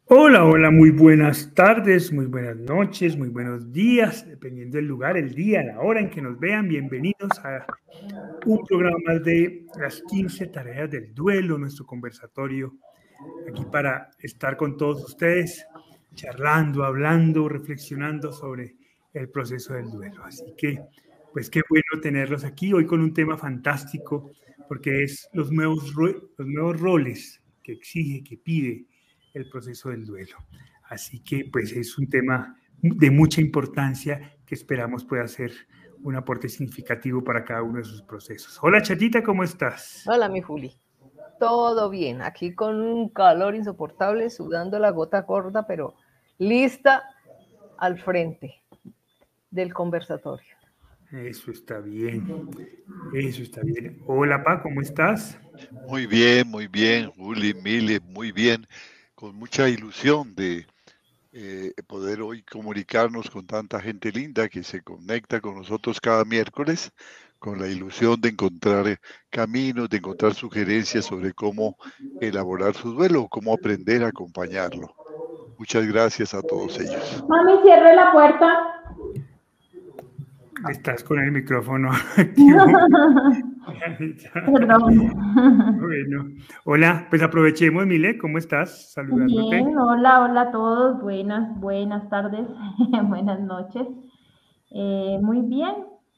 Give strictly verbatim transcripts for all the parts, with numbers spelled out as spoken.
Hola, hola, muy buenas tardes, muy buenas noches, muy buenos días, dependiendo del lugar, el día, la hora en que nos vean. Bienvenidos a un programa más de las quince tareas del duelo, nuestro conversatorio, aquí para estar con todos ustedes, charlando, hablando, reflexionando sobre el proceso del duelo. Así que, pues qué bueno tenerlos aquí hoy con un tema fantástico, porque es los nuevos, ro- los nuevos roles que exige, que pide el proceso del duelo. Así que, pues es un tema de mucha importancia que esperamos pueda ser un aporte significativo para cada uno de sus procesos. Hola, chatita, ¿cómo estás? Hola, mi Juli. Todo bien. Aquí con un calor insoportable, sudando la gota gorda, pero lista al frente del conversatorio. Eso está bien, eso está bien. Hola, Pa, ¿cómo estás? Muy bien, muy bien, Juli, Mile, muy bien, con mucha ilusión de eh, poder hoy comunicarnos con tanta gente linda que se conecta con nosotros cada miércoles, con la ilusión de encontrar eh, caminos, de encontrar sugerencias sobre cómo elaborar su duelo, cómo aprender a acompañarlo. Muchas gracias a todos ellos. Mami, cierre la puerta. Estás con el micrófono activo. Perdón. Bueno, hola, pues aprovechemos, Mile, ¿cómo estás? Saludándote. Bien, hola, hola a todos. Buenas, buenas tardes, buenas noches. Eh, muy bien,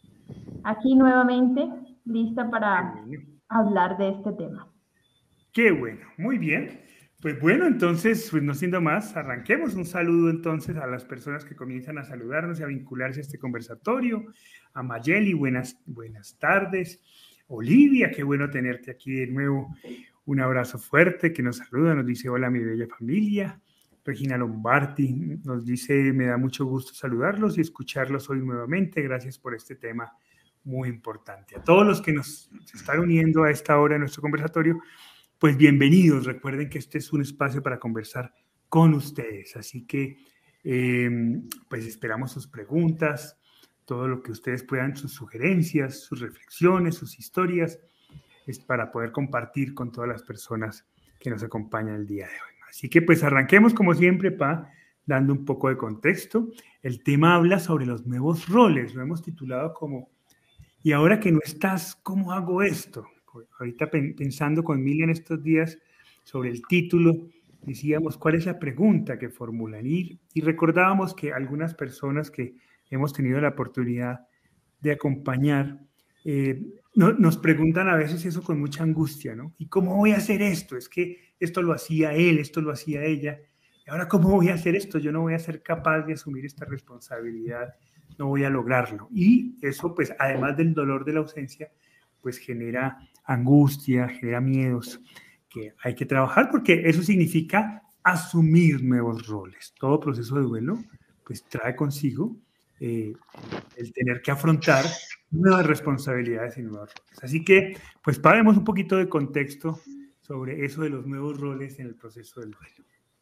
aquí nuevamente, lista Qué para bueno, hablar de este tema. qué bueno, muy bien. Pues bueno, entonces, pues no siendo más, arranquemos. Un saludo entonces a las personas que comienzan a saludarnos y a vincularse a este conversatorio. A Mayeli, buenas, buenas tardes. Olivia, qué bueno tenerte aquí de nuevo. Un abrazo fuerte que nos saluda, nos dice hola mi bella familia. Regina Lombardi nos dice, me da mucho gusto saludarlos y escucharlos hoy nuevamente. Gracias por este tema muy importante. A todos los que nos se están uniendo a esta hora en nuestro conversatorio, pues bienvenidos. Recuerden que este es un espacio para conversar con ustedes. Así que, eh, pues esperamos sus preguntas, todo lo que ustedes puedan, sus sugerencias, sus reflexiones, sus historias, es para poder compartir con todas las personas que nos acompañan el día de hoy. Así que pues arranquemos como siempre, Pa, dando un poco de contexto. El tema habla sobre los nuevos roles, lo hemos titulado como y ahora que no estás, ¿cómo hago esto? Ahorita pensando con Miriam estos días sobre el título, decíamos, ¿cuál es la pregunta que formulan? Y, y recordábamos que algunas personas que hemos tenido la oportunidad de acompañar, eh, no, nos preguntan a veces eso con mucha angustia, ¿no? ¿Y cómo voy a hacer esto? Es que esto lo hacía él, esto lo hacía ella. ¿Y ahora cómo voy a hacer esto? Yo no voy a ser capaz de asumir esta responsabilidad, no voy a lograrlo. Y eso, pues, además del dolor de la ausencia, pues genera angustia, genera miedos que hay que trabajar porque eso significa asumir nuevos roles. Todo proceso de duelo, pues, trae consigo eh, el tener que afrontar nuevas responsabilidades y nuevos roles. Así que, pues, paremos un poquito de contexto sobre eso de los nuevos roles en el proceso del duelo.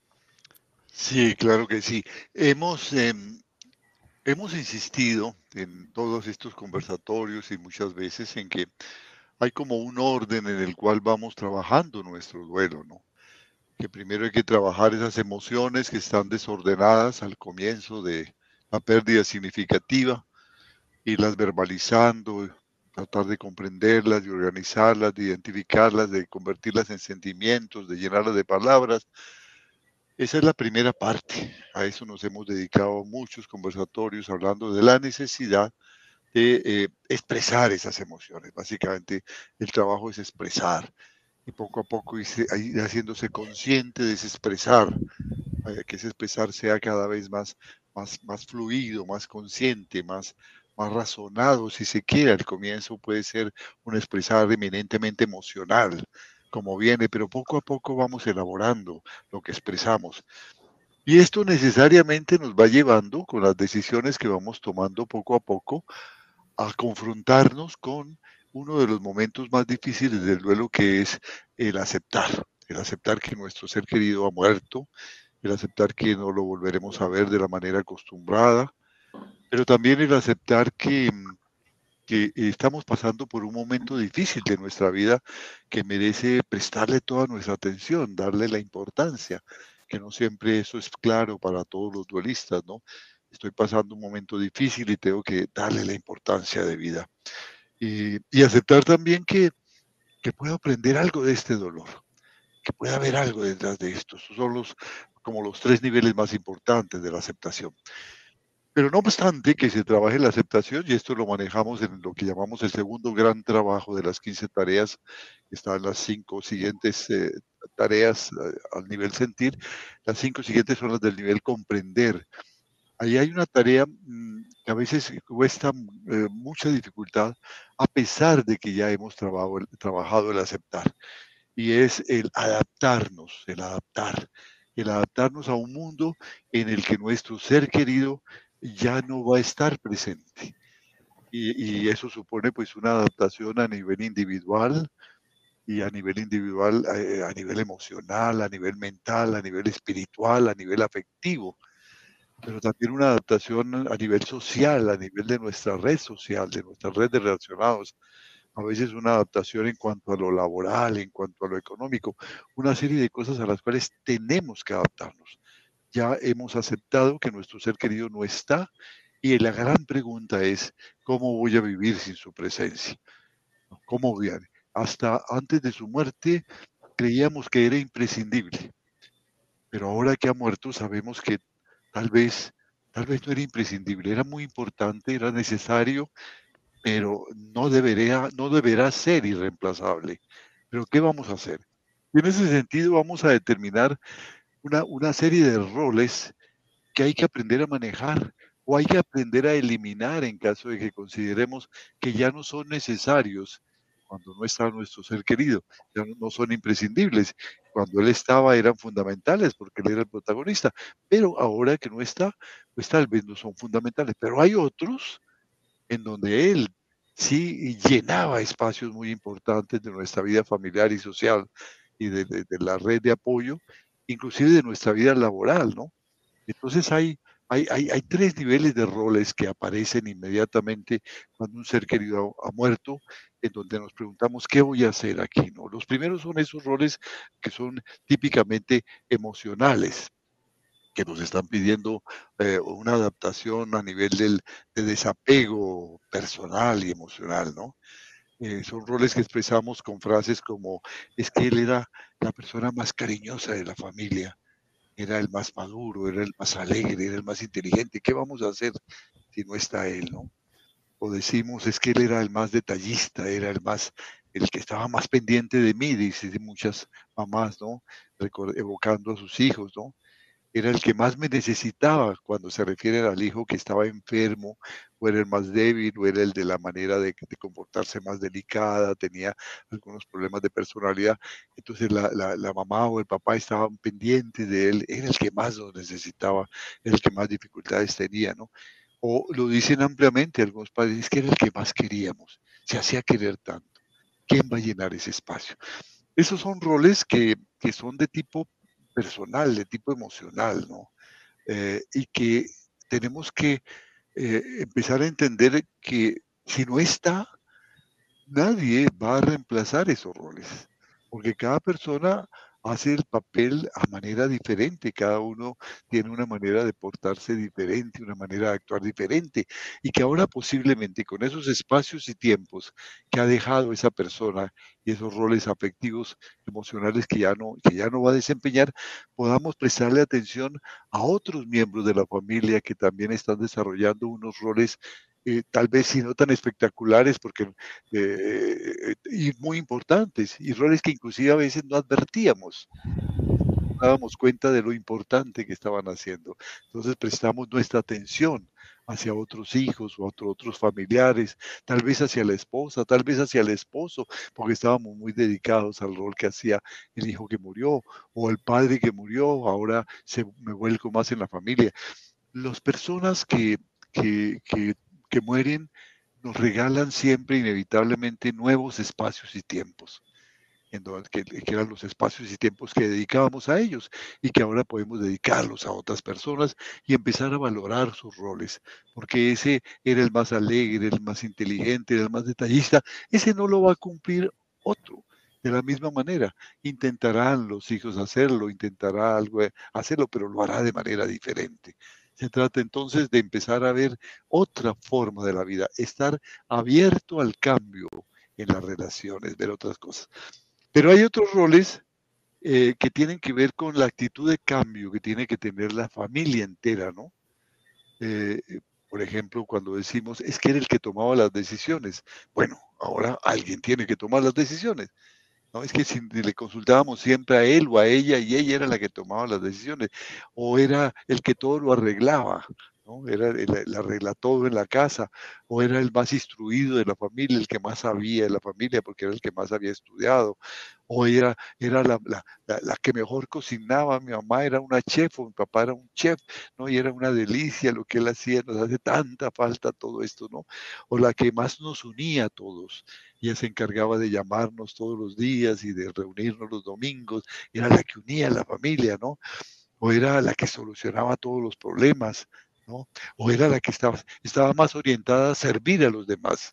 Sí, claro que sí. Hemos, eh, hemos insistido en todos estos conversatorios y muchas veces en que hay como un orden en el cual vamos trabajando nuestro duelo, ¿no? Que primero hay que trabajar esas emociones que están desordenadas al comienzo de la pérdida significativa, irlas verbalizando, tratar de comprenderlas, de organizarlas, de identificarlas, de convertirlas en sentimientos, de llenarlas de palabras. Esa es la primera parte. A eso nos hemos dedicado muchos conversatorios hablando de la necesidad de eh, expresar esas emociones. Básicamente, el trabajo es expresar y poco a poco ir, ir haciéndose consciente de ese expresar, eh, que ese expresar sea cada vez más, más, más fluido, más consciente, más, más razonado, si se quiere. Al comienzo puede ser un expresar eminentemente emocional, como viene, pero poco a poco vamos elaborando lo que expresamos. Y esto necesariamente nos va llevando, con las decisiones que vamos tomando poco a poco, a confrontarnos con uno de los momentos más difíciles del duelo, que es el aceptar, el aceptar que nuestro ser querido ha muerto, el aceptar que no lo volveremos a ver de la manera acostumbrada, pero también el aceptar que, que estamos pasando por un momento difícil de nuestra vida que merece prestarle toda nuestra atención, darle la importancia. que no siempre eso es claro para todos los duelistas, ¿no? Estoy pasando un momento difícil y tengo que darle la importancia de vida. Y, y aceptar también que, que puedo aprender algo de este dolor, que puede haber algo detrás de esto. Esos son los, como los tres niveles más importantes de la aceptación. Pero no obstante que se trabaje la aceptación, y esto lo manejamos en lo que llamamos el segundo gran trabajo de las quince tareas, están las cinco siguientes eh, tareas eh, al nivel sentir, las cinco siguientes son las del nivel comprender. Ahí hay una tarea mmm, que a veces cuesta eh, mucha dificultad, a pesar de que ya hemos trabajado, trabajado el aceptar, y es el adaptarnos, el adaptar, el adaptarnos a un mundo en el que nuestro ser querido ya no va a estar presente. Y, y eso supone pues una adaptación a nivel individual, y a nivel individual, eh, a nivel emocional, a nivel mental, a nivel espiritual, a nivel afectivo, pero también una adaptación a nivel social, a nivel de nuestra red social, de nuestra red de relacionados. A veces una adaptación en cuanto a lo laboral, en cuanto a lo económico, una serie de cosas a las cuales tenemos que adaptarnos. Ya hemos aceptado que nuestro ser querido no está, y la gran pregunta es, ¿cómo voy a vivir sin su presencia? ¿Cómo voy a? Hasta antes de su muerte creíamos que era imprescindible, pero ahora que ha muerto sabemos que tal vez, tal vez no era imprescindible, era muy importante, era necesario, pero no debería, no deberá ser irreemplazable. ¿Pero qué vamos a hacer? Y en ese sentido vamos a determinar una, una serie de roles que hay que aprender a manejar, o hay que aprender a eliminar en caso de que consideremos que ya no son necesarios cuando no está nuestro ser querido, ya no, no son imprescindibles. Cuando él estaba eran fundamentales porque él era el protagonista, pero ahora que no está, pues tal vez no son fundamentales. Pero hay otros en donde él sí llenaba espacios muy importantes de nuestra vida familiar y social, y de, de, de la red de apoyo, inclusive de nuestra vida laboral, ¿no? Entonces hay, hay, hay, hay tres niveles de roles que aparecen inmediatamente cuando un ser querido ha, ha muerto, en donde nos preguntamos, ¿qué voy a hacer aquí? ¿No? Los primeros son esos roles que son típicamente emocionales, que nos están pidiendo eh, una adaptación a nivel del, de desapego personal y emocional, ¿no? Eh, son roles que expresamos con frases como, es que él era la persona más cariñosa de la familia, era el más maduro, era el más alegre, era el más inteligente. ¿Qué vamos a hacer si no está él, no? O decimos, es que él era el más detallista, era el más, el que estaba más pendiente de mí, dicen muchas mamás, ¿no? Record- evocando a sus hijos, ¿no? Era el que más me necesitaba cuando se refiere al hijo que estaba enfermo, o era el más débil, o era el de la manera de, de comportarse más delicada, tenía algunos problemas de personalidad. Entonces la, la, la mamá o el papá estaban pendientes de él, era el que más nos necesitaba, era el que más dificultades tenía, ¿no? O lo dicen ampliamente algunos padres, es que era el que más queríamos, se hacía querer tanto. ¿Quién va a llenar ese espacio? Esos son roles que, que son de tipo personal, de tipo emocional, ¿no? Eh, y que tenemos que eh, empezar a entender que si no está, nadie va a reemplazar esos roles, porque cada persona hace el papel a manera diferente, cada uno tiene una manera de portarse diferente, una manera de actuar diferente, y que ahora posiblemente con esos espacios y tiempos que ha dejado esa persona y esos roles afectivos, emocionales que ya no, que ya no va a desempeñar, podamos prestarle atención a otros miembros de la familia que también están desarrollando unos roles eh, tal vez si no tan espectaculares, porque eh, y muy importantes, y roles que inclusive a veces no advertíamos, no dábamos cuenta de lo importante que estaban haciendo. Entonces prestamos nuestra atención hacia otros hijos o otro, otros familiares, tal vez hacia la esposa, tal vez hacia el esposo, porque estábamos muy dedicados al rol que hacía el hijo que murió o el padre que murió, ahora se, me vuelco más en la familia. Las personas que, que, que, que mueren nos regalan siempre inevitablemente nuevos espacios y tiempos, en donde, que, que eran los espacios y tiempos que dedicábamos a ellos y que ahora podemos dedicarlos a otras personas y empezar a valorar sus roles, porque ese era el más alegre, el más inteligente, el más detallista, ese no lo va a cumplir otro. De la misma manera, intentarán los hijos hacerlo, intentará algo eh, hacerlo, pero lo hará de manera diferente. Se trata entonces de empezar a ver otra forma de la vida, estar abierto al cambio en las relaciones, ver otras cosas. Pero hay otros roles eh, que tienen que ver con la actitud de cambio que tiene que tener la familia entera, ¿no? Eh, por ejemplo, cuando decimos, es que era el que tomaba las decisiones. Bueno, ahora alguien tiene que tomar las decisiones. No, es que si le consultábamos siempre a él o a ella y ella era la que tomaba las decisiones, o era el que todo lo arreglaba, ¿no? Era el, el arregla todo en la casa, o era el más instruido de la familia, el que más sabía de la familia porque era el que más había estudiado, o era, era la, la, la, la que mejor cocinaba. Mi mamá era una chef o mi papá era un chef, ¿no? Y era una delicia lo que él hacía, nos hace tanta falta todo esto, ¿no? O la que más nos unía a todos. Ella se encargaba de llamarnos todos los días y de reunirnos los domingos, era la que unía a la familia, ¿no? O era la que solucionaba todos los problemas, ¿no? O era la que estaba, estaba más orientada a servir a los demás.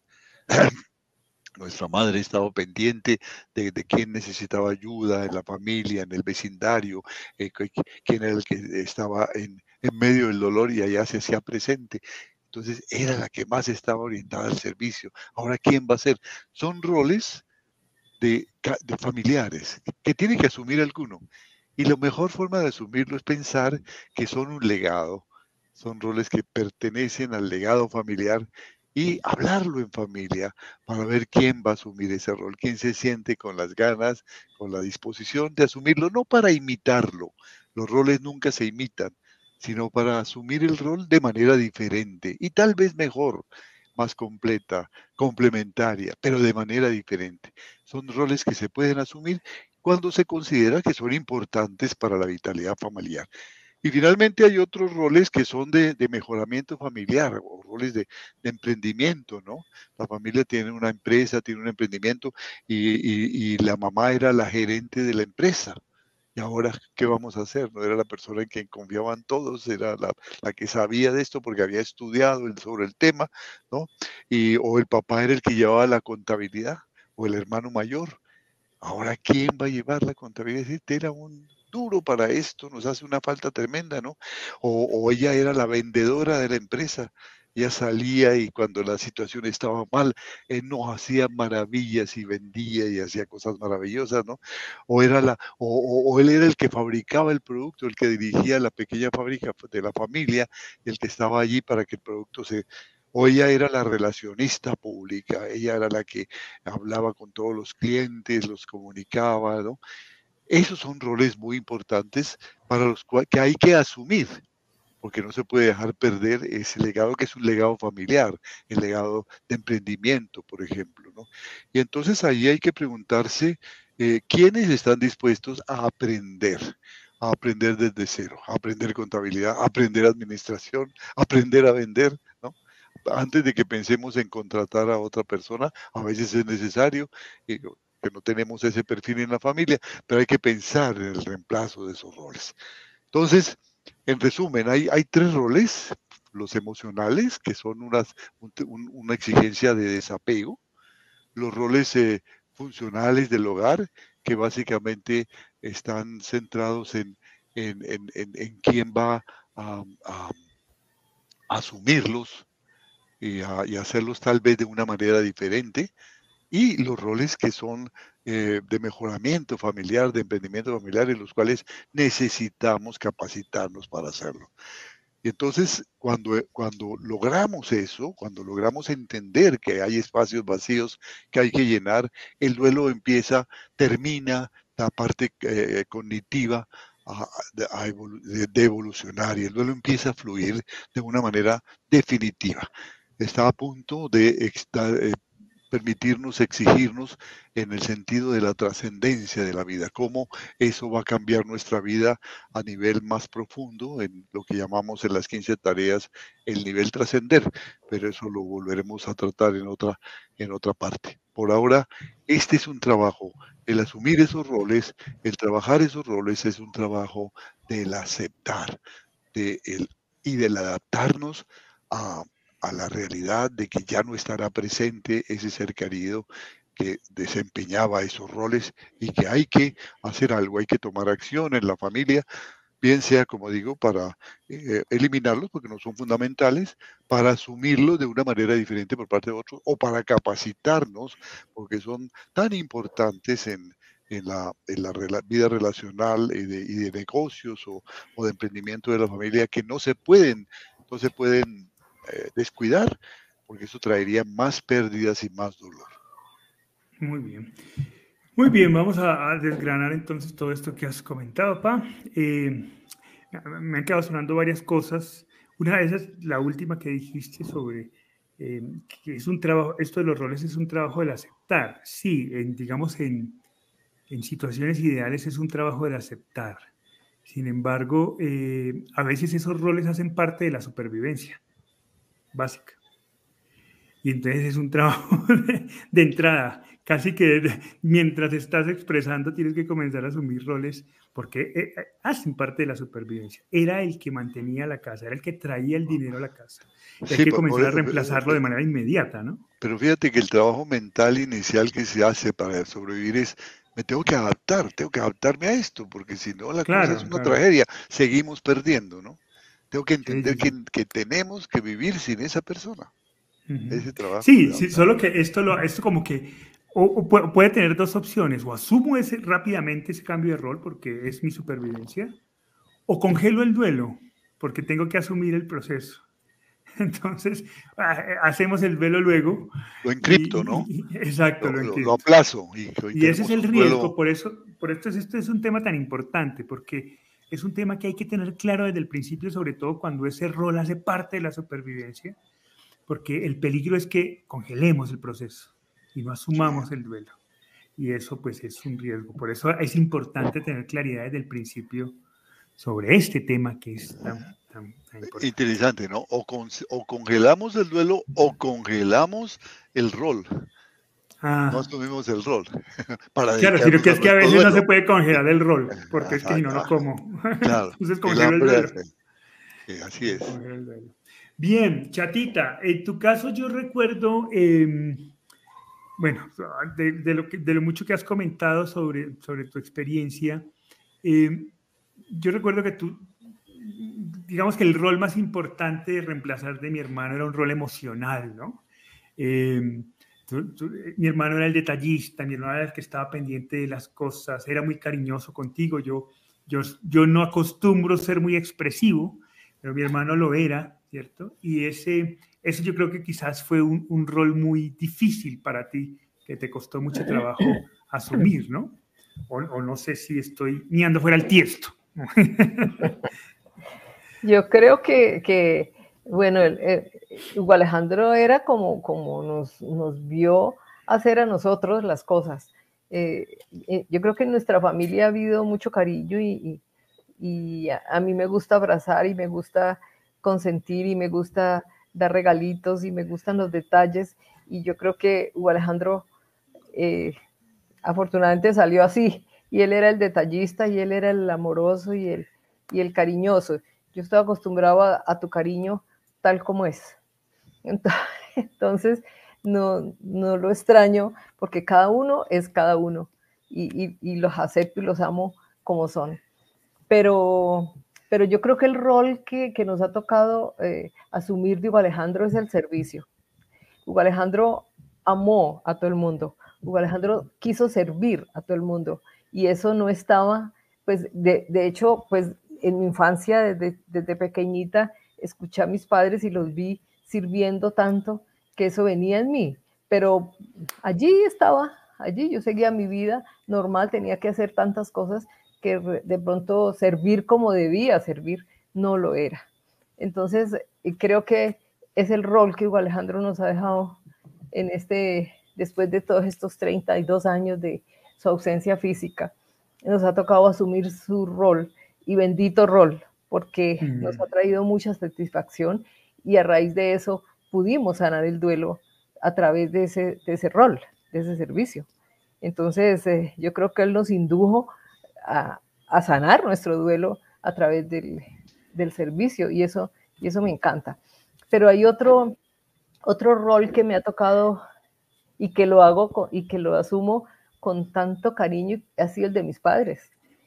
Nuestra madre estaba pendiente de, de quién necesitaba ayuda en la familia, en el vecindario, eh, quién era el que estaba en, en medio del dolor y allá se hacía presente. Entonces era la que más estaba orientada al servicio. Ahora, ¿quién va a ser? Son roles de, de familiares que tiene que asumir alguno. Y la mejor forma de asumirlo es pensar que son un legado. Son roles que pertenecen al legado familiar y hablarlo en familia para ver quién va a asumir ese rol, quién se siente con las ganas, con la disposición de asumirlo, no para imitarlo. Los roles nunca se imitan, sino para asumir el rol de manera diferente y tal vez mejor, más completa, complementaria, pero de manera diferente. Son roles que se pueden asumir cuando se considera que son importantes para la vitalidad familiar. Y finalmente hay otros roles que son de, de mejoramiento familiar o roles de, de emprendimiento, ¿no? La familia tiene una empresa, tiene un emprendimiento y, y, y la mamá era la gerente de la empresa. Y ahora, ¿qué vamos a hacer? No era la persona en quien confiaban todos, era la, la que sabía de esto porque había estudiado el, sobre el tema, ¿no? Y, o el papá era el que llevaba la contabilidad, o el hermano mayor. Ahora, ¿quién va a llevar la contabilidad? Este era un duro para esto, nos hace una falta tremenda, ¿no? O, o ella era la vendedora de la empresa. Ella salía y cuando la situación estaba mal, él nos hacía maravillas y vendía y hacía cosas maravillosas, ¿no? O, era la, o, o, o él era el que fabricaba el producto, el que dirigía la pequeña fábrica de la familia, el que estaba allí para que el producto se... O ella era la relacionista pública, ella era la que hablaba con todos los clientes, los comunicaba, ¿no? Esos son roles muy importantes para los cuales que hay que asumir, porque no se puede dejar perder ese legado que es un legado familiar, el legado de emprendimiento, por ejemplo, ¿no? Y entonces ahí hay que preguntarse eh, quiénes están dispuestos a aprender, a aprender desde cero, a aprender contabilidad, a aprender administración, a aprender a vender, ¿no? Antes de que pensemos en contratar a otra persona, a veces es necesario, eh, que no tenemos ese perfil en la familia, pero hay que pensar en el reemplazo de esos roles. Entonces, en resumen, hay, hay tres roles: los emocionales, que son unas, un, una exigencia de desapego; los roles eh, funcionales del hogar, que básicamente están centrados en, en, en, en, en quién va a, a, a asumirlos y, a, y hacerlos tal vez de una manera diferente; y los roles que son eh, de mejoramiento familiar, de emprendimiento familiar, en los cuales necesitamos capacitarnos para hacerlo. Y entonces, cuando, cuando logramos eso, cuando logramos entender que hay espacios vacíos que hay que llenar, el duelo empieza, termina la parte eh, cognitiva a, a evolu de, de evolucionar, y el duelo empieza a fluir de una manera definitiva. Está a punto de eh, permitirnos exigirnos en el sentido de la trascendencia de la vida, cómo eso va a cambiar nuestra vida a nivel más profundo, en lo que llamamos en las quince tareas el nivel trascender, pero eso lo volveremos a tratar en otra, en otra parte. Por ahora, este es un trabajo, el asumir esos roles, el trabajar esos roles es un trabajo del aceptar de el, y del adaptarnos a a la realidad de que ya no estará presente ese ser querido que desempeñaba esos roles y que hay que hacer algo, hay que tomar acción en la familia, bien sea, como digo, para eh, eliminarlos porque no son fundamentales, para asumirlos de una manera diferente por parte de otros o para capacitarnos porque son tan importantes en, en la, en la rela vida relacional y de, y de negocios o, o de emprendimiento de la familia que no se pueden, no se pueden eh, descuidar porque eso traería más pérdidas y más dolor. Muy bien. Muy bien, vamos a, a desgranar entonces todo esto que has comentado, Pa. Eh, me han quedado sonando varias cosas. Una de esas, la última que dijiste sobre eh, que es un trabajo, esto de los roles es un trabajo del aceptar. Sí, en, digamos en, en situaciones ideales es un trabajo del aceptar. Sin embargo, eh, a veces esos roles hacen parte de la supervivencia básica. Y entonces es un trabajo de, de entrada, casi que de, mientras estás expresando tienes que comenzar a asumir roles porque eh, hacen parte de la supervivencia. Era el que mantenía la casa, era el que traía el dinero a la casa. Y sí, hay que por, comenzar por, a reemplazarlo de manera inmediata, ¿no? Pero fíjate que el trabajo mental inicial que se hace para sobrevivir es, me tengo que adaptar, tengo que adaptarme a esto, porque si no la claro, cosa es una claro. tragedia, seguimos perdiendo, ¿no? Tengo que entender sí, sí, sí. Que, que tenemos que vivir sin esa persona. Uh-huh. Ese trabajo. Sí, sí, solo que esto, lo, esto como que o, o puede tener dos opciones, o asumo ese, rápidamente ese cambio de rol porque es mi supervivencia, o congelo el duelo porque tengo que asumir el proceso. Entonces, hacemos el duelo luego. Lo encripto, y, ¿no? Y, exacto, lo, lo, lo, lo aplazo. Y, y ese es el riesgo, duelo... por eso, por esto es, esto es un tema tan importante, porque es un tema que hay que tener claro desde el principio, sobre todo cuando ese rol hace parte de la supervivencia, porque el peligro es que congelemos el proceso y no asumamos sí. el duelo. Y eso pues es un riesgo. Por eso es importante tener claridad desde el principio sobre este tema que es tan, tan, tan importante. Interesante, ¿no? O, con, o congelamos el duelo o congelamos el rol. Ah. No asumimos el rol. Para claro, sino que es que a veces duelo. No se puede congelar el rol, porque es que si no, no como. Claro. Entonces congelo el, el duelo. Sí, así es. Bien, Chatita, en tu caso yo recuerdo, eh, bueno, de, de, lo que, de lo mucho que has comentado sobre, sobre tu experiencia, eh, yo recuerdo que tú, digamos que el rol más importante de reemplazar de mi hermano era un rol emocional, ¿no? Eh, tú, tú, mi hermano era el detallista, mi hermano era el que estaba pendiente de las cosas, era muy cariñoso contigo, yo, yo, yo no acostumbro ser muy expresivo, pero mi hermano lo era, ¿cierto? Y ese, eso yo creo que quizás fue un, un rol muy difícil para ti, que te costó mucho trabajo asumir, ¿no? O, o no sé si estoy niando fuera el tiesto. Yo creo que, que bueno, el, el, Hugo Alejandro era como, como nos, nos vio hacer a nosotros las cosas. Eh, eh, yo creo que en nuestra familia ha habido mucho cariño y, y, y a, a mí me gusta abrazar y me gusta consentir y me gusta dar regalitos y me gustan los detalles, y yo creo que Hugo Alejandro eh, afortunadamente salió así, y él era el detallista y él era el amoroso y el, y el cariñoso. Yo estoy acostumbrado a, a tu cariño tal como es. Entonces no, no lo extraño porque cada uno es cada uno y, y, y los acepto y los amo como son. Pero, pero yo creo que el rol que, que nos ha tocado eh, asumir de Hugo Alejandro es el servicio. Hugo Alejandro amó a todo el mundo. Hugo Alejandro quiso servir a todo el mundo y eso no estaba, pues de, de hecho, pues en mi infancia, desde, desde pequeñita, escuché a mis padres y los vi sirviendo tanto que eso venía en mí, pero allí estaba, allí yo seguía mi vida normal, tenía que hacer tantas cosas que de pronto servir como debía servir no lo era. Entonces creo que es el rol que Hugo Alejandro nos ha dejado en este, después de todos estos treinta y dos años de su ausencia física, nos ha tocado asumir su rol, y bendito rol, porque mm. nos ha traído mucha satisfacción y a raíz de eso pudimos sanar el duelo a través de ese, de ese rol, de ese servicio. Entonces eh, yo creo que él nos indujo a, a sanar nuestro duelo a través del, del servicio, y eso, y eso me encanta. Pero hay otro, otro rol que me ha tocado y que lo hago con, y que lo asumo con tanto cariño, ha sido el de mis padres.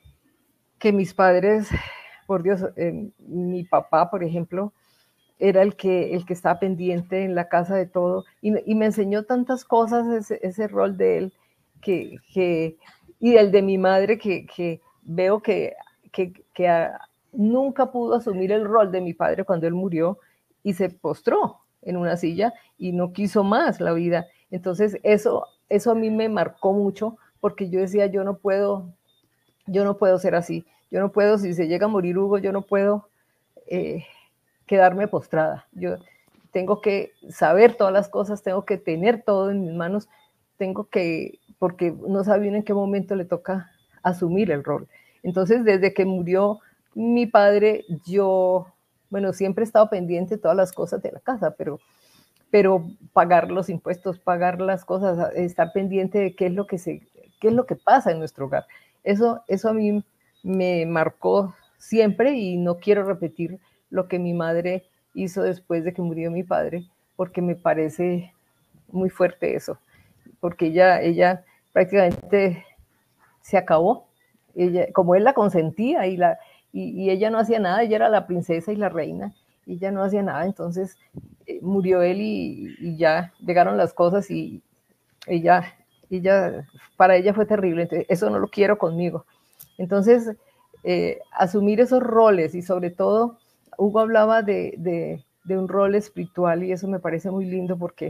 Que mis padres, por Dios, eh, mi papá, por ejemplo, era el que, el que estaba pendiente en la casa de todo y, y me enseñó tantas cosas ese, ese rol de él que, que, y el de mi madre que, que veo que, que, que a, nunca pudo asumir el rol de mi padre cuando él murió y se postró en una silla y no quiso más la vida. Entonces eso, eso a mí me marcó mucho porque yo decía, yo no puedo, yo no puedo ser así, yo no puedo, si se llega a morir Hugo, yo no puedo eh, quedarme postrada. Yo tengo que saber todas las cosas, tengo que tener todo en mis manos, tengo que, porque no sabe en qué momento le toca asumir el rol. Entonces, desde que murió mi padre, yo, bueno, siempre he estado pendiente de todas las cosas de la casa, pero, pero pagar los impuestos, pagar las cosas, estar pendiente de qué es lo que, se, qué es lo que pasa en nuestro hogar. Eso, eso a mí me marcó siempre y no quiero repetir lo que mi madre hizo después de que murió mi padre, porque me parece muy fuerte eso, porque ella, ella prácticamente se acabó, ella, como él la consentía y, la, y, y ella no hacía nada, ella era la princesa y la reina, y ella no hacía nada, entonces eh, murió él y, y ya llegaron las cosas y ella, ella, para ella fue terrible, entonces eso no lo quiero conmigo. Entonces, eh, asumir esos roles y sobre todo, Hugo hablaba de, de, de un rol espiritual y eso me parece muy lindo porque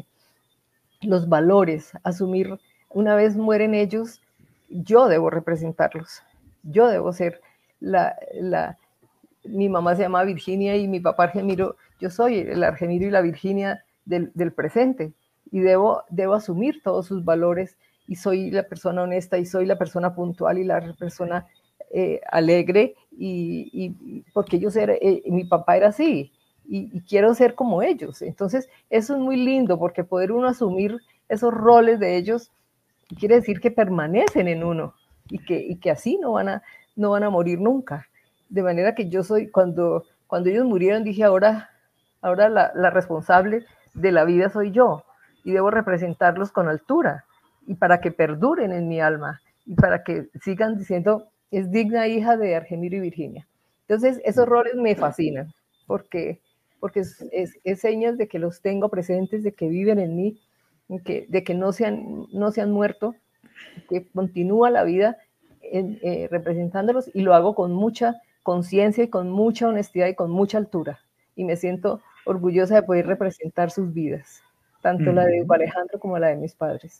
los valores, asumir, una vez mueren ellos, yo debo representarlos, yo debo ser la, la mi mamá se llama Virginia y mi papá Argemiro, yo soy el Argemiro y la Virginia del, del presente y debo, debo asumir todos sus valores y soy la persona honesta y soy la persona puntual y la persona eh, alegre y, y porque ellos eran, eh, mi papá era así y, y quiero ser como ellos. Entonces eso es muy lindo porque poder uno asumir esos roles de ellos quiere decir que permanecen en uno y que, y que así no van, a, no van a morir nunca. De manera que yo soy, cuando, cuando ellos murieron dije ahora, ahora la, la responsable de la vida soy yo y debo representarlos con altura y para que perduren en mi alma y para que sigan diciendo es digna hija de Argemiro y Virginia. Entonces esos roles me fascinan porque, porque es, es, es señas de que los tengo presentes, de que viven en mí, que, de que no se han, no se han muerto, que continúa la vida en, eh, representándolos y lo hago con mucha conciencia y con mucha honestidad y con mucha altura. Y me siento orgullosa de poder representar sus vidas, tanto uh-huh. la de Hugo Alejandro como la de mis padres.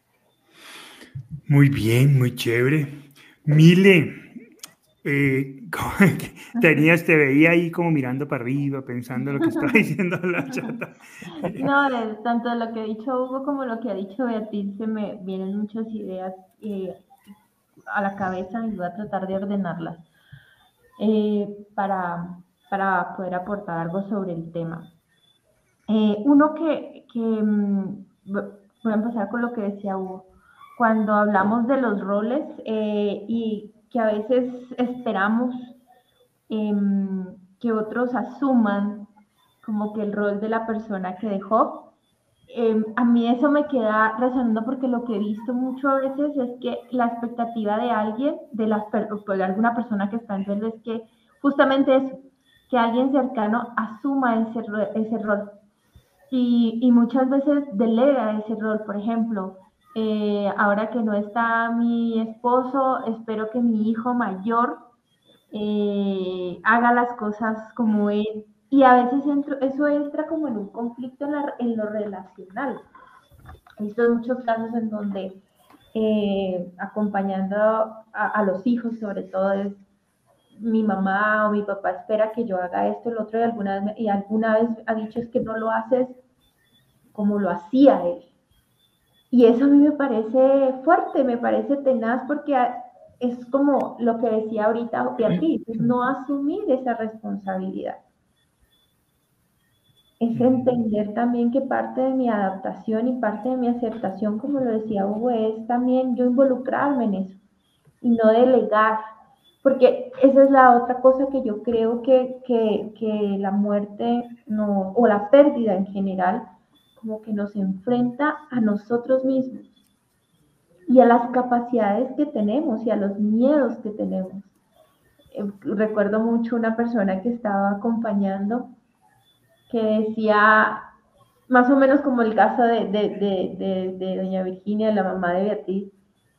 Muy bien, muy chévere. Mile, eh, tenías, te veía ahí como mirando para arriba, pensando lo que estaba diciendo la chata. No, de, tanto lo que ha dicho Hugo como lo que ha dicho Beatriz, se me vienen muchas ideas eh, a la cabeza y voy a tratar de ordenarlas eh, para, para poder aportar algo sobre el tema. Eh, uno que, que mmm, voy a empezar con lo que decía Hugo. Cuando hablamos de los roles eh, y que a veces esperamos eh, que otros asuman como que el rol de la persona que dejó, eh, a mí eso me queda resonando porque lo que he visto mucho a veces es que la expectativa de alguien, de, las, de alguna persona que está en duelo, es que justamente eso, que alguien cercano asuma ese, ese rol y, y muchas veces delega ese rol. Por ejemplo, eh, ahora que no está mi esposo, espero que mi hijo mayor eh, haga las cosas como él. Y a veces entro, eso entra como en un conflicto en, la, en lo relacional. He visto muchos casos en donde eh, acompañando a, a los hijos, sobre todo, es mi mamá o mi papá espera que yo haga esto, el otro, y alguna vez, y alguna vez ha dicho es que no lo haces como lo hacía él. Y eso a mí me parece fuerte, me parece tenaz, porque es como lo que decía ahorita Beatriz, es no asumir esa responsabilidad. Es entender también que parte de mi adaptación y parte de mi aceptación, como lo decía Hugo, es también yo involucrarme en eso y no delegar, porque esa es la otra cosa que yo creo que, que, que la muerte no, o la pérdida en general como que nos enfrenta a nosotros mismos y a las capacidades que tenemos y a los miedos que tenemos. Eh, recuerdo mucho una persona que estaba acompañando que decía, más o menos como el caso de, de, de, de, de doña Virginia, la mamá de Beatriz,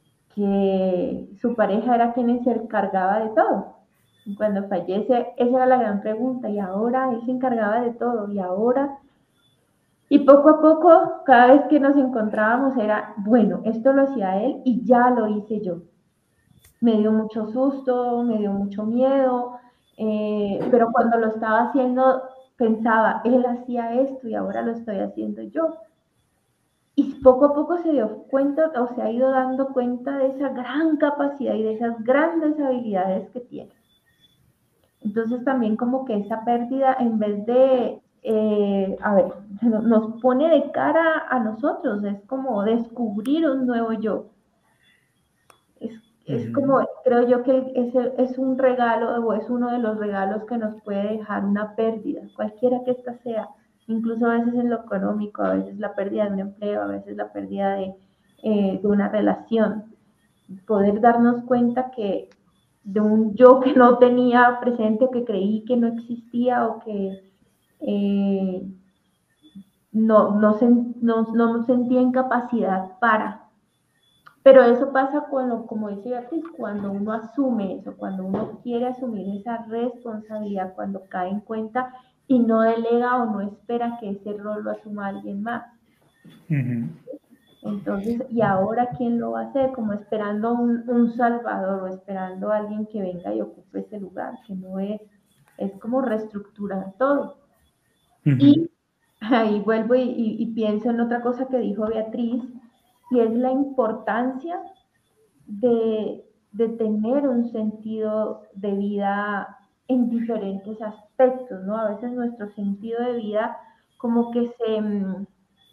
que su pareja era quien se encargaba de todo. Y cuando fallece, esa era la gran pregunta, y ahora él se encargaba de todo, y ahora... Y poco a poco, cada vez que nos encontrábamos era, bueno, esto lo hacía él y ya lo hice yo. Me dio mucho susto, me dio mucho miedo, eh, pero cuando lo estaba haciendo pensaba, él hacía esto y ahora lo estoy haciendo yo. Y poco a poco se dio cuenta o se ha ido dando cuenta de esa gran capacidad y de esas grandes habilidades que tiene. Entonces también como que esa pérdida, en vez de, eh, a ver, nos pone de cara a nosotros, es como descubrir un nuevo yo. Es, es uh-huh. como, creo yo que es, es un regalo o es uno de los regalos que nos puede dejar una pérdida, cualquiera que ésta sea, incluso a veces en lo económico, a veces la pérdida de un empleo, a veces la pérdida de, eh, de una relación. Poder darnos cuenta que de un yo que no tenía presente o que creí que no existía o que eh, no, no, no, no sentía incapacidad para. Pero eso pasa cuando, como dice Beatriz, cuando uno asume eso, cuando uno quiere asumir esa responsabilidad, cuando cae en cuenta y no delega o no espera que ese rol lo asuma alguien más. Uh-huh. Entonces, ¿y ahora quién lo va a hacer? Como esperando un, un salvador o esperando a alguien que venga y ocupe ese lugar, que no es, es como reestructurar todo. Uh-huh. Y ahí vuelvo y, y, y pienso en otra cosa que dijo Beatriz, y es la importancia de, de tener un sentido de vida en diferentes aspectos, ¿no? A veces nuestro sentido de vida como que se...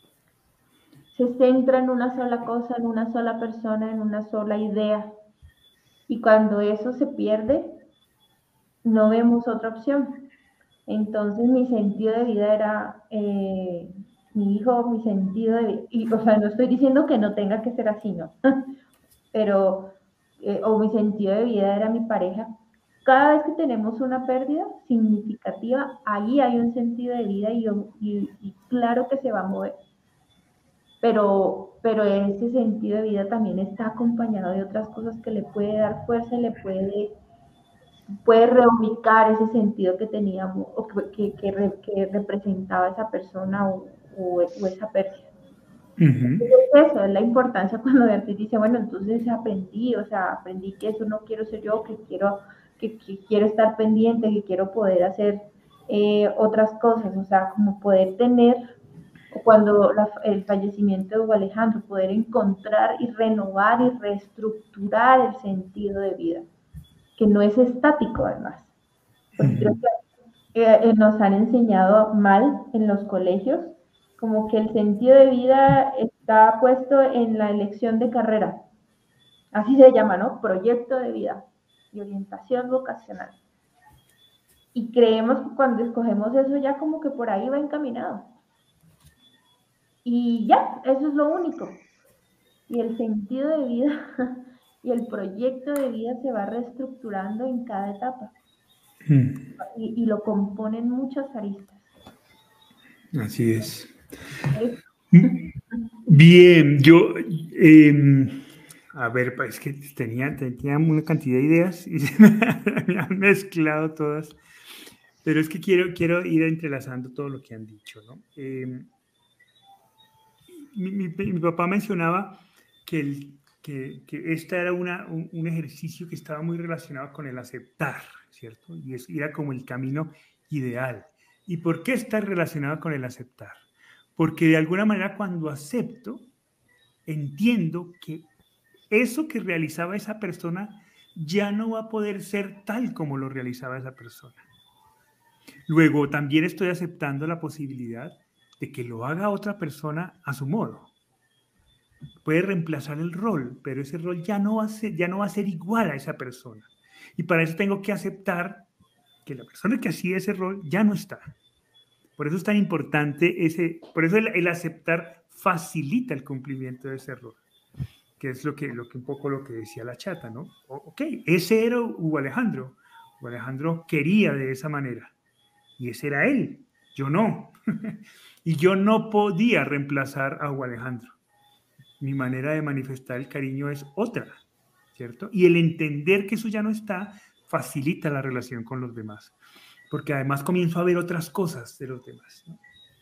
se centra en una sola cosa, en una sola persona, en una sola idea. Y cuando eso se pierde, no vemos otra opción. Entonces mi sentido de vida era eh, mi hijo, mi sentido de vida. Y, o sea, no estoy diciendo que no tenga que ser así, ¿no? Pero, eh, o mi sentido de vida era mi pareja. Cada vez que tenemos una pérdida significativa, ahí hay un sentido de vida y, y, y claro que se va a mover. Pero, pero ese sentido de vida también está acompañado de otras cosas que le puede dar fuerza, le puede, puede reubicar ese sentido que teníamos o que, que, que, que representaba esa persona o, o, o esa pérdida. Uh-huh. Es eso, es la importancia cuando Beatriz dice, bueno, entonces aprendí, o sea, aprendí que eso no quiero ser yo, que quiero, que, que quiero estar pendiente, que quiero poder hacer eh, otras cosas, o sea, como poder tener... cuando la, el fallecimiento de Hugo Alejandro, poder encontrar y renovar y reestructurar el sentido de vida, que no es estático además. Porque uh-huh. creo que eh, nos han enseñado mal en los colegios, como que el sentido de vida está puesto en la elección de carrera, así se llama, ¿no? Proyecto de vida y orientación vocacional. Y creemos que cuando escogemos eso ya como que por ahí va encaminado. Y ya, eso es lo único. Y el sentido de vida y el proyecto de vida se va reestructurando en cada etapa. Mm. Y, y lo componen muchas aristas. Así es. Bien, yo, eh, a ver, es que tenía, tenía una cantidad de ideas y se me, me han mezclado todas, pero es que quiero, quiero ir entrelazando todo lo que han dicho, ¿no? Eh, Mi, mi, mi papá mencionaba que, el, que, que este era una, un, un ejercicio que estaba muy relacionado con el aceptar, ¿cierto? Y es, era como el camino ideal. ¿Y por qué está relacionado con el aceptar? Porque de alguna manera cuando acepto, entiendo que eso que realizaba esa persona ya no va a poder ser tal como lo realizaba esa persona. Luego también estoy aceptando la posibilidad de que lo haga otra persona a su modo. Puede reemplazar el rol, pero ese rol ya no va a ser, ya no va a ser igual a esa persona. Y para eso tengo que aceptar que la persona que hacía ese rol ya no está. Por eso es tan importante ese, por eso el, el aceptar facilita el cumplimiento de ese rol, que es lo que, lo que un poco lo que decía la chata, ¿no? O, ok, ese era Hugo Alejandro. Hugo Alejandro quería de esa manera. Y ese era él, yo no. Y yo no podía reemplazar a Hugo Alejandro. Mi manera de manifestar el cariño es otra, ¿cierto? Y el entender que eso ya no está, facilita la relación con los demás. Porque además comienzo a ver otras cosas de los demás, ¿no?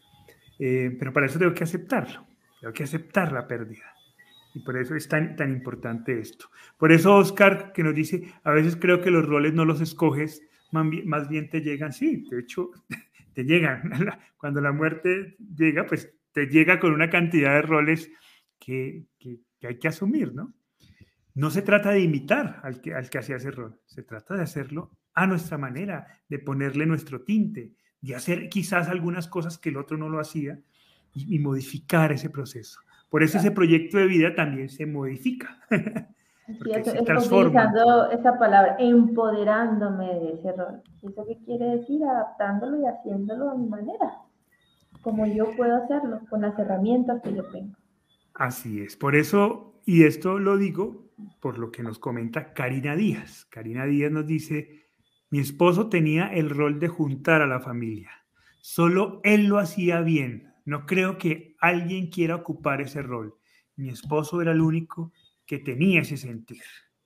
Eh, pero para eso tengo que aceptarlo, tengo que aceptar la pérdida. Y por eso es tan, tan importante esto. Por eso Oscar, que nos dice, a veces creo que los roles no los escoges, más bien te llegan, sí, de hecho, te llegan. Cuando la muerte llega, pues te llega con una cantidad de roles que, que, que hay que asumir, ¿no? No se trata de imitar al que, al que hacía ese rol, se trata de hacerlo a nuestra manera, de ponerle nuestro tinte, de hacer quizás algunas cosas que el otro no lo hacía y, y modificar ese proceso. Por eso ese proyecto de vida también se modifica. Sí, es, se utilizando esa palabra, empoderándome de ese rol. ¿Eso qué quiere decir? Adaptándolo y haciéndolo a mi manera, como yo puedo hacerlo, con las herramientas que yo tengo. Así es. Por eso, y esto lo digo por lo que nos comenta Karina Díaz. Karina Díaz nos dice, mi esposo tenía el rol de juntar a la familia. Solo él lo hacía bien. No creo que alguien quiera ocupar ese rol. Mi esposo era el único que tenía ese sentir.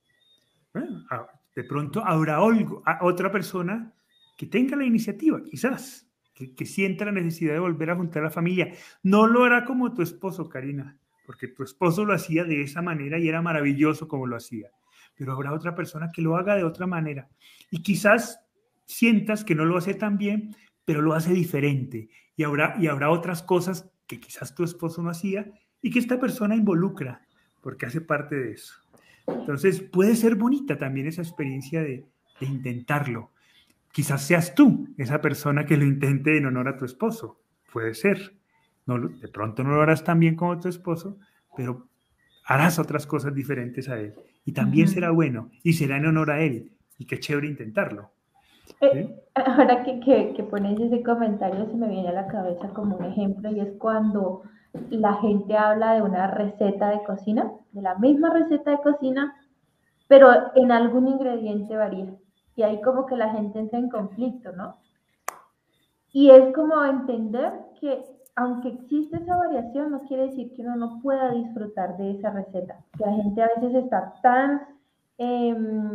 Bueno, de pronto habrá algo, otra persona que tenga la iniciativa, quizás, que, que sienta la necesidad de volver a juntar a la familia. No lo hará como tu esposo, Karina, porque tu esposo lo hacía de esa manera y era maravilloso como lo hacía. Pero habrá otra persona que lo haga de otra manera. Y quizás sientas que no lo hace tan bien, pero lo hace diferente. Y habrá, y habrá otras cosas que quizás tu esposo no hacía y que esta persona involucra, porque hace parte de eso. Entonces puede ser bonita también esa experiencia de, de intentarlo. Quizás seas tú esa persona que lo intente en honor a tu esposo. Puede ser. No, de pronto no lo harás tan bien como tu esposo, pero harás otras cosas diferentes a él. Y también uh-huh. será bueno y será en honor a él. Y qué chévere intentarlo. Eh, ahora que, que, que pones ese comentario se me viene a la cabeza como un ejemplo y es cuando la gente habla de una receta de cocina, de la misma receta de cocina, pero en algún ingrediente varía. Y ahí como que la gente entra en conflicto, ¿no? Y es como entender que aunque existe esa variación, no quiere decir que uno no pueda disfrutar de esa receta. Que la gente a veces está tan eh,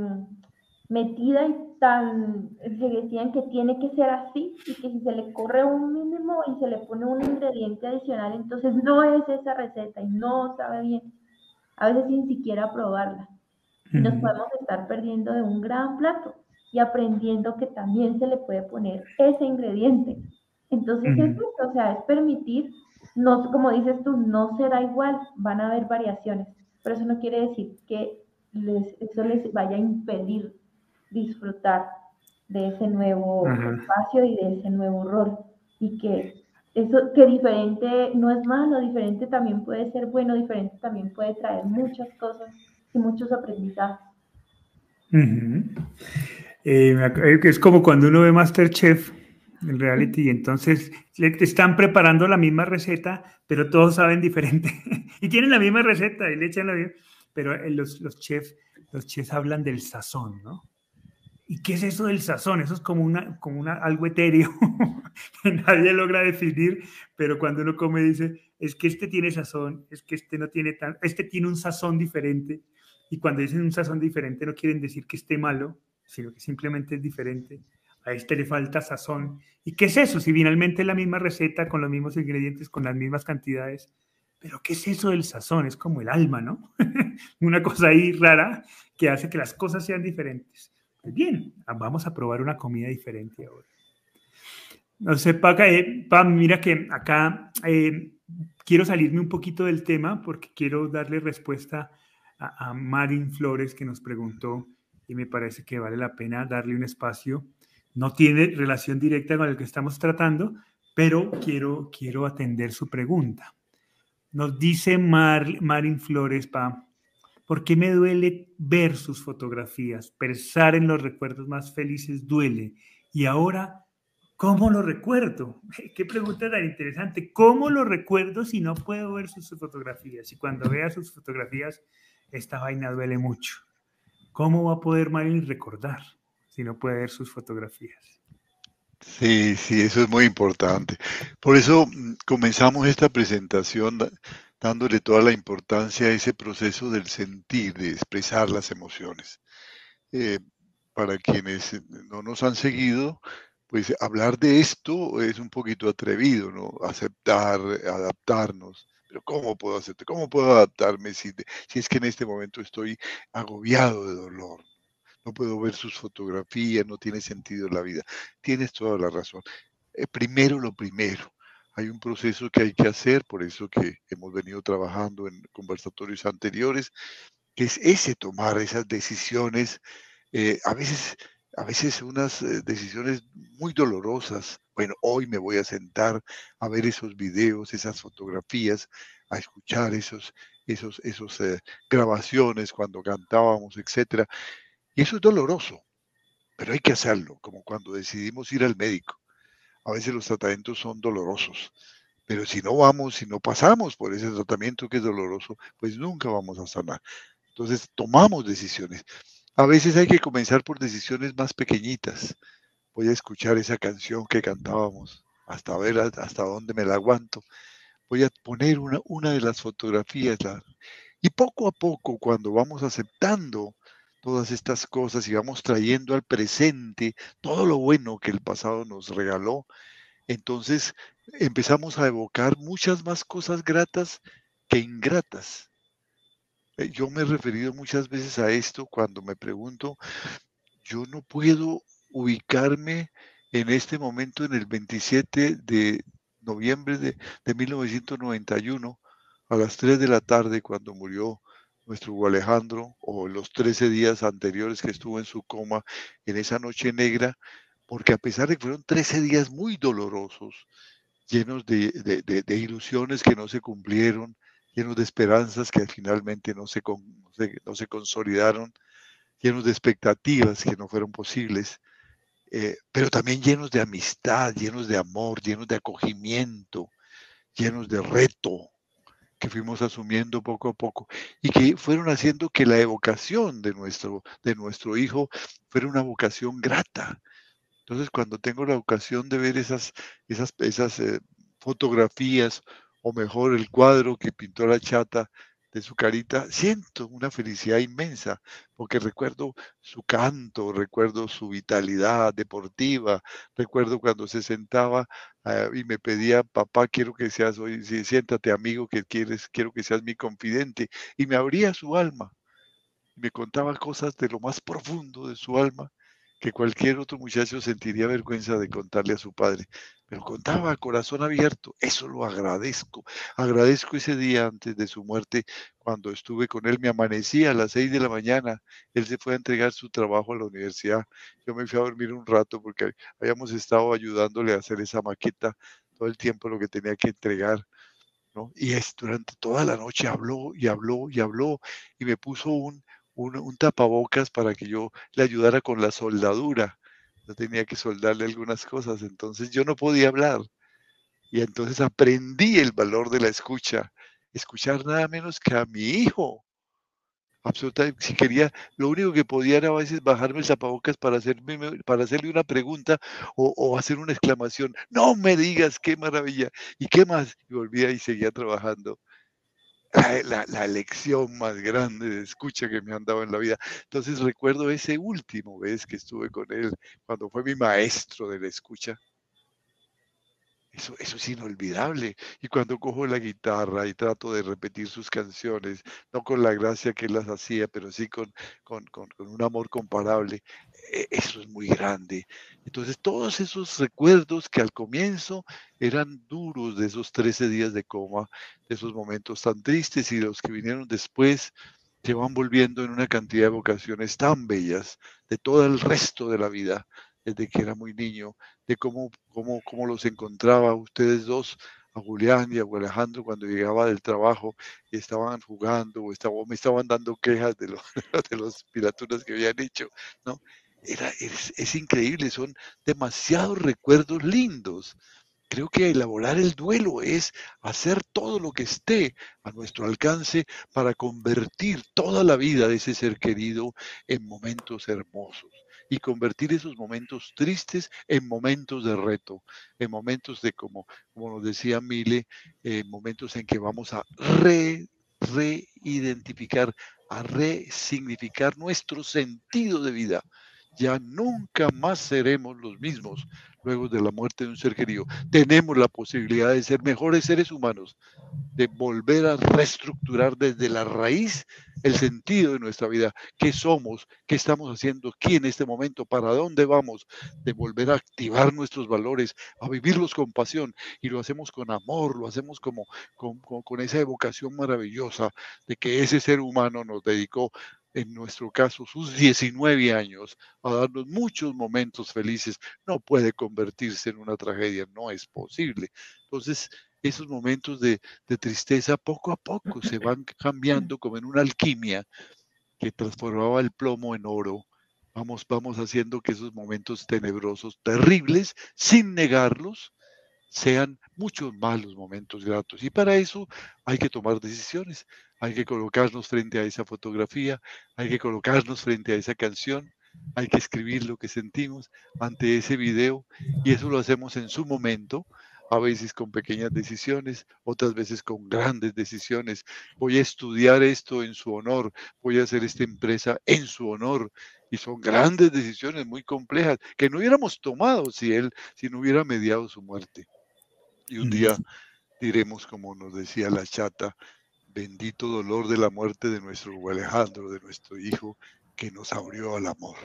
metida y tan se decían que tiene que ser así y que si se le corre un mínimo y se le pone un ingrediente adicional, entonces no es esa receta y no sabe bien. A veces sin siquiera probarla. Y nos podemos estar perdiendo de un gran plato y aprendiendo que también se le puede poner ese ingrediente. Entonces, uh-huh. es eso, o sea, es permitir, no, como dices tú, no será igual, van a haber variaciones, pero eso no quiere decir que les, eso les vaya a impedir disfrutar de ese nuevo uh-huh. espacio y de ese nuevo rol. Y que eso, que diferente no es malo, diferente también puede ser bueno, diferente también puede traer muchas cosas y muchos aprendizajes. Uh-huh. Eh, es como cuando uno ve MasterChef, el reality, y entonces le están preparando la misma receta, pero todos saben diferente. Y tienen la misma receta y le echan la misma. Pero los, los chefs los chefs hablan del sazón, ¿no? ¿Y qué es eso del sazón? Eso es como, una, como una, algo etéreo que nadie logra definir, pero cuando uno come dice, es que este tiene sazón, es que este no tiene tan, este tiene un sazón diferente. Y cuando dicen un sazón diferente no quieren decir que esté malo, sino que simplemente es diferente. A este le falta sazón. ¿Y qué es eso? Si finalmente es la misma receta, con los mismos ingredientes, con las mismas cantidades. Pero ¿qué es eso del sazón? Es como el alma, ¿no? Una cosa ahí rara que hace que las cosas sean diferentes. Pues bien, vamos a probar una comida diferente ahora. No sé, Paca, eh, Pam, mira que acá eh, quiero salirme un poquito del tema porque quiero darle respuesta a, a Marín Flores, que nos preguntó, y me parece que vale la pena darle un espacio. No tiene relación directa con el que estamos tratando, pero quiero, quiero atender su pregunta. Nos dice Mar, Marín Flores, Pam, ¿por qué me duele ver sus fotografías? Pensar en los recuerdos más felices duele. Y ahora, ¿Cómo lo recuerdo? Qué pregunta tan interesante. ¿Cómo lo recuerdo si no puedo ver sus fotografías? Y cuando vea sus fotografías, esta vaina duele mucho. ¿Cómo va a poder Marilyn recordar si no puede ver sus fotografías? Sí, sí, eso es muy importante. Por eso mm, comenzamos esta presentación da- dándole toda la importancia a ese proceso del sentir, de expresar las emociones. Eh, para quienes eh, no nos han seguido, pues hablar de esto es un poquito atrevido, ¿no? Aceptar, adaptarnos. Pero ¿cómo puedo aceptar? ¿Cómo puedo adaptarme si, de- si es que en este momento estoy agobiado de dolor? No puedo ver sus fotografías, no tiene sentido la vida. Tienes toda la razón. Eh, primero lo primero. Hay un proceso que hay que hacer, por eso que hemos venido trabajando en conversatorios anteriores, que es ese tomar esas decisiones, eh, a veces, a veces unas eh, decisiones muy dolorosas. Bueno, hoy me voy a sentar a ver esos videos, esas fotografías, a escuchar esos, esos, esos eh, grabaciones cuando cantábamos, etcétera. Y eso es doloroso, pero hay que hacerlo, como cuando decidimos ir al médico. A veces los tratamientos son dolorosos, pero si no vamos, si no pasamos por ese tratamiento que es doloroso, pues nunca vamos a sanar. Entonces tomamos decisiones. A veces hay que comenzar por decisiones más pequeñitas. Voy a escuchar esa canción que cantábamos, hasta ver a- hasta dónde me la aguanto. Voy a poner una, una de las fotografías. la- Y poco a poco, cuando vamos aceptando todas estas cosas y vamos trayendo al presente todo lo bueno que el pasado nos regaló, entonces empezamos a evocar muchas más cosas gratas que ingratas. Eh, Yo me he referido muchas veces a esto cuando me pregunto, yo no puedo ubicarme en este momento en el veintisiete de noviembre de, de mil novecientos noventa y uno a las tres de la tarde cuando murió nuestro Hugo Alejandro, o los trece días anteriores que estuvo en su coma en esa noche negra, porque a pesar de que fueron trece días muy dolorosos, llenos de, de, de, de ilusiones que no se cumplieron, llenos de esperanzas que finalmente no se, con, no se, no se consolidaron, llenos de expectativas que no fueron posibles, eh, pero también llenos de amistad, llenos de amor, llenos de acogimiento, llenos de reto que fuimos asumiendo poco a poco y que fueron haciendo que la evocación de nuestro, de nuestro hijo fuera una vocación grata. Entonces, cuando tengo la ocasión de ver esas, esas, esas eh, fotografías, o mejor el cuadro que pintó la chata de su carita, siento una felicidad inmensa, porque recuerdo su canto, recuerdo su vitalidad deportiva, recuerdo cuando se sentaba eh, y me pedía, papá, quiero que seas hoy, sí, siéntate amigo, que quieres, quiero que seas mi confidente, y me abría su alma, y me contaba cosas de lo más profundo de su alma que cualquier otro muchacho sentiría vergüenza de contarle a su padre. Pero contaba a corazón abierto, eso lo agradezco. Agradezco ese día antes de su muerte, cuando estuve con él, me amanecía a las seis de la mañana, él se fue a entregar su trabajo a la universidad. Yo me fui a dormir un rato porque habíamos estado ayudándole a hacer esa maqueta todo el tiempo lo que tenía que entregar, ¿no? Y es, durante toda la noche habló y habló y habló y me puso un, un, un tapabocas para que yo le ayudara con la soldadura. Yo tenía que soldarle algunas cosas, entonces yo no podía hablar. Y entonces aprendí el valor de la escucha, escuchar nada menos que a mi hijo. Absolutamente, si quería, lo único que podía era a veces bajarme el tapabocas para, hacerme, para hacerle una pregunta o, o hacer una exclamación. No me digas, qué maravilla. ¿Y qué más? Y volvía y seguía trabajando. La, la, la lección más grande de escucha que me han dado en la vida. Entonces recuerdo ese último vez que estuve con él, cuando fue mi maestro de la escucha. Eso, eso es inolvidable. Y cuando cojo la guitarra y trato de repetir sus canciones, no con la gracia que él las hacía, pero sí con, con, con, con un amor comparable, eh, eso es muy grande. Entonces, todos esos recuerdos que al comienzo eran duros de esos trece días de coma, de esos momentos tan tristes y los que vinieron después, se van volviendo en una cantidad de vocaciones tan bellas de todo el resto de la vida, desde que era muy niño, de cómo, cómo, cómo los encontraba ustedes dos, a Julián y a Alejandro, cuando llegaba del trabajo y estaban jugando o, estaba, o me estaban dando quejas de, los, de las piraturas que habían hecho, ¿no? era, es, es increíble, son demasiados recuerdos lindos. Creo que elaborar el duelo es hacer todo lo que esté a nuestro alcance para convertir toda la vida de ese ser querido en momentos hermosos y convertir esos momentos tristes en momentos de reto, en momentos de, como, como nos decía Mile, eh, momentos en que vamos a re, reidentificar, a resignificar nuestro sentido de vida. Ya nunca más seremos los mismos luego de la muerte de un ser querido. Tenemos la posibilidad de ser mejores seres humanos, de volver a reestructurar desde la raíz el sentido de nuestra vida. ¿Qué somos? ¿Qué estamos haciendo aquí en este momento? ¿Para dónde vamos? De volver a activar nuestros valores, a vivirlos con pasión. Y lo hacemos con amor, lo hacemos como, con, con, con esa evocación maravillosa de que ese ser humano nos dedicó, en nuestro caso, sus diecinueve años, a darnos muchos momentos felices. No puede convertirse en una tragedia, no es posible. Entonces, esos momentos de, de tristeza poco a poco se van cambiando como en una alquimia que transformaba el plomo en oro. Vamos, vamos haciendo que esos momentos tenebrosos, terribles, sin negarlos, sean muchos más los momentos gratos. Y para eso hay que tomar decisiones, hay que colocarnos frente a esa fotografía, hay que colocarnos frente a esa canción, hay que escribir lo que sentimos ante ese video, y eso lo hacemos en su momento, a veces con pequeñas decisiones, otras veces con grandes decisiones. Voy a estudiar esto en su honor, voy a hacer esta empresa en su honor, y son grandes decisiones muy complejas que no hubiéramos tomado si él, si no hubiera mediado su muerte. Y un día diremos, como nos decía la chata, bendito dolor de la muerte de nuestro Hugo Alejandro, de nuestro hijo, que nos abrió al amor.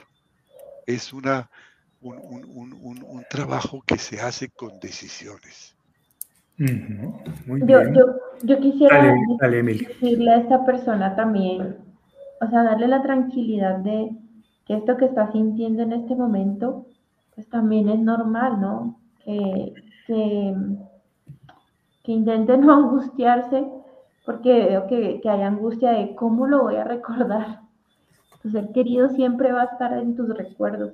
Es una, un, un, un, un, un trabajo que se hace con decisiones. Uh-huh. Muy yo, bien. yo, yo quisiera Dale, dale, Emilio. decirle a esta persona también, o sea, darle la tranquilidad de que esto que está sintiendo en este momento, pues también es normal, ¿no? Que, que, que intente no angustiarse, porque veo que, que hay angustia de cómo lo voy a recordar. Tu ser querido siempre va a estar en tus recuerdos.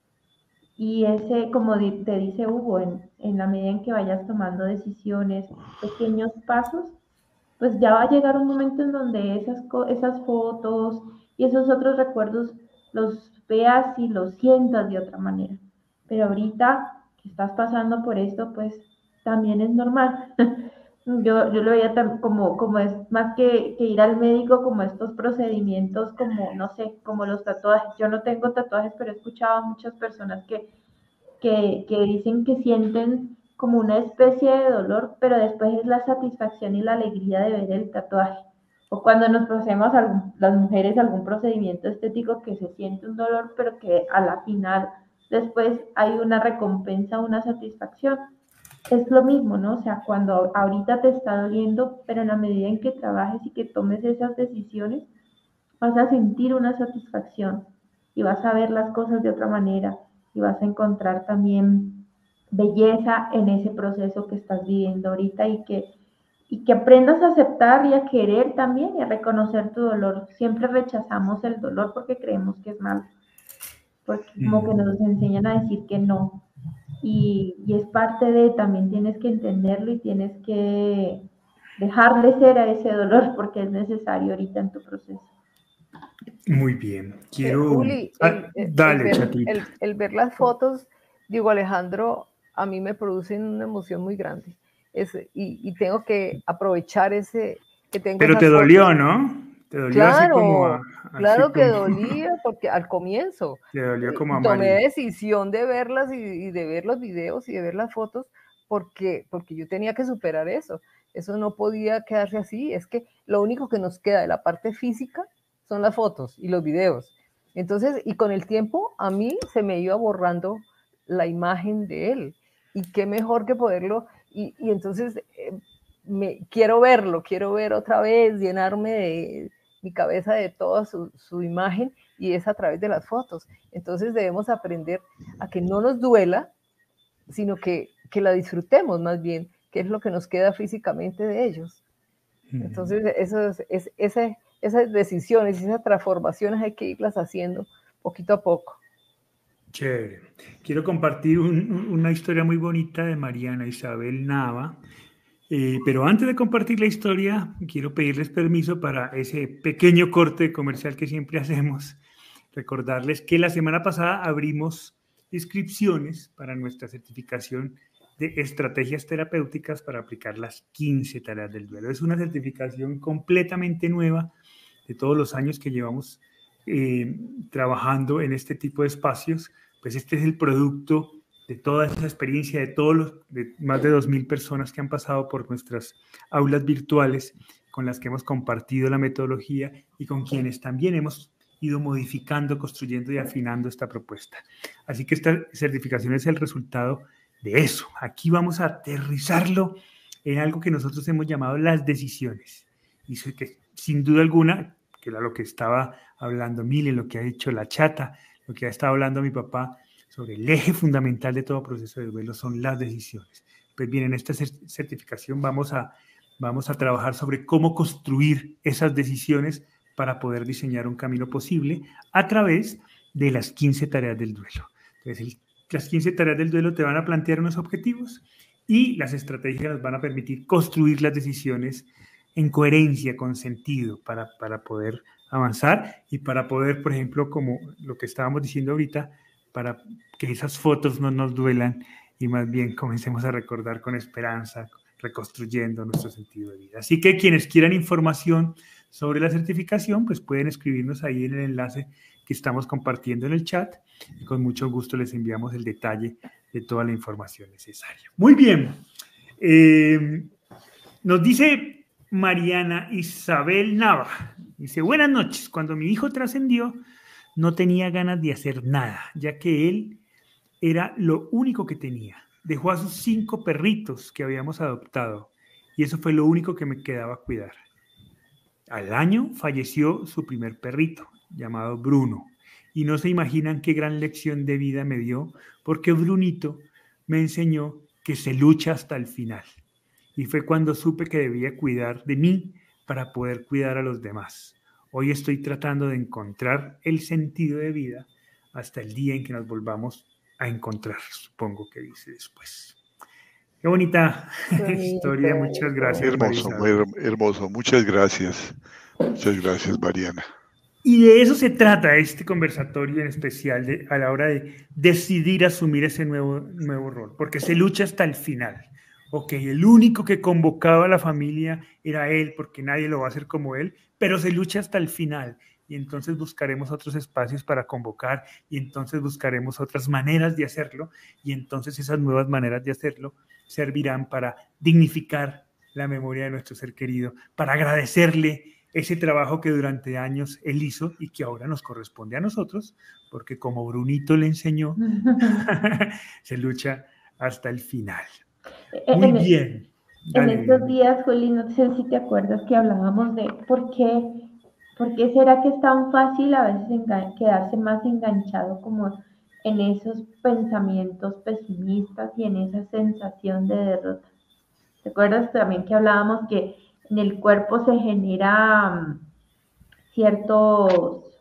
Y ese, como te dice Hugo, en, en la medida en que vayas tomando decisiones, pequeños pasos, pues ya va a llegar un momento en donde esas, esas fotos y esos otros recuerdos los veas y los sientas de otra manera. Pero ahorita que estás pasando por esto, pues también es normal. Yo, yo lo veía como, como es más que, que ir al médico, como estos procedimientos, como, no sé, como los tatuajes. Yo no tengo tatuajes, pero he escuchado a muchas personas que, que, que dicen que sienten como una especie de dolor, pero después es la satisfacción y la alegría de ver el tatuaje. O cuando nos procedemos algún, las mujeres algún procedimiento estético que se siente un dolor, pero que a la final después hay una recompensa, una satisfacción. Es lo mismo, ¿no? O sea, cuando ahorita te está doliendo, pero en la medida en que trabajes y que tomes esas decisiones, vas a sentir una satisfacción y vas a ver las cosas de otra manera y vas a encontrar también belleza en ese proceso que estás viviendo ahorita y que, y que aprendas a aceptar y a querer también y a reconocer tu dolor. Siempre rechazamos el dolor porque creemos que es malo, porque como que nos enseñan a decir que no. Y, y es parte de, también tienes que entenderlo y tienes que dejarle ser a ese dolor porque es necesario ahorita en tu proceso. Muy bien. Quiero... Eh, Juli, ah, el, el, dale, el, ver, chatita. el, el ver las fotos, digo, Alejandro, a mí me producen una emoción muy grande. Es, y, y tengo que aprovechar ese que tengo. Pero te dolió, fotos. ¿No? Te dolió claro, así como... A, así claro que como... dolía, porque al comienzo te dolió como a tomé Mari. decisión de verlas y, y de ver los videos y de ver las fotos, porque, porque yo tenía que superar eso. Eso no podía quedarse así. Es que lo único que nos queda de la parte física son las fotos y los videos. Entonces, y con el tiempo a mí se me iba borrando la imagen de él. Y qué mejor que poderlo, y, y entonces eh, me, quiero verlo, quiero ver otra vez, llenarme de mi cabeza de toda su, su imagen, y es a través de las fotos. Entonces debemos aprender a que no nos duela, sino que, que la disfrutemos más bien, que es lo que nos queda físicamente de ellos. Entonces, eso es, es, ese, esas decisiones y esas transformaciones hay que irlas haciendo poquito a poco. Chévere. Quiero compartir un, una historia muy bonita de Mariana Isabel Nava, eh, pero antes de compartir la historia, quiero pedirles permiso para ese pequeño corte comercial que siempre hacemos. Recordarles que la semana pasada abrimos inscripciones para nuestra certificación de estrategias terapéuticas para aplicar las quince tareas del duelo. Es una certificación completamente nueva de todos los años que llevamos eh, trabajando en este tipo de espacios. Pues este es el producto de toda esa experiencia, de todos los, de más de dos mil personas que han pasado por nuestras aulas virtuales, con las que hemos compartido la metodología y con quienes también hemos ido modificando, construyendo y afinando esta propuesta. Así que esta certificación es el resultado de eso. Aquí vamos a aterrizarlo en algo que nosotros hemos llamado las decisiones. Y que sin duda alguna, que era lo que estaba hablando Mile, lo que ha dicho la chata, lo que ha estado hablando mi papá, sobre el eje fundamental de todo proceso de duelo son las decisiones. Pues bien, en esta certificación vamos a, vamos a trabajar sobre cómo construir esas decisiones para poder diseñar un camino posible a través de las quince tareas del duelo. Entonces, el, las quince tareas del duelo te van a plantear unos objetivos y las estrategias nos van a permitir construir las decisiones en coherencia, con sentido, para, para poder avanzar y para poder, por ejemplo, como lo que estábamos diciendo ahorita, para que esas fotos no nos duelan y más bien comencemos a recordar con esperanza, reconstruyendo nuestro sentido de vida. Así que quienes quieran información sobre la certificación, pues pueden escribirnos ahí en el enlace que estamos compartiendo en el chat y con mucho gusto les enviamos el detalle de toda la información necesaria. Muy bien. Eh, nos dice Mariana Isabel Nava, dice, buenas noches, cuando mi hijo trascendió, no tenía ganas de hacer nada, ya que él era lo único que tenía. Dejó a sus cinco perritos que habíamos adoptado y eso fue lo único que me quedaba a cuidar. Al año falleció su primer perrito, llamado Bruno, y no se imaginan qué gran lección de vida me dio, porque Brunito me enseñó que se lucha hasta el final. Y fue cuando supe que debía cuidar de mí para poder cuidar a los demás. Hoy estoy tratando de encontrar el sentido de vida hasta el día en que nos volvamos a encontrar, supongo que dice después. Qué bonita historia, muchas gracias. Hermoso, muy hermoso, muchas gracias. Muchas gracias, Mariana. Y de eso se trata este conversatorio en especial, de, a la hora de decidir asumir ese nuevo, nuevo rol, porque se lucha hasta el final. Ok, el único que convocaba a la familia era él, porque nadie lo va a hacer como él, pero se lucha hasta el final. Y entonces buscaremos otros espacios para convocar, y entonces buscaremos otras maneras de hacerlo, y entonces esas nuevas maneras de hacerlo servirán para dignificar la memoria de nuestro ser querido, para agradecerle ese trabajo que durante años él hizo y que ahora nos corresponde a nosotros, porque como Brunito le enseñó, se lucha hasta el final. Muy en bien. En estos días, Juli, no sé si te acuerdas que hablábamos de por qué, por qué será que es tan fácil a veces quedarse más enganchado como en esos pensamientos pesimistas y en esa sensación de derrota. ¿Te acuerdas también que hablábamos que en el cuerpo se generan ciertos,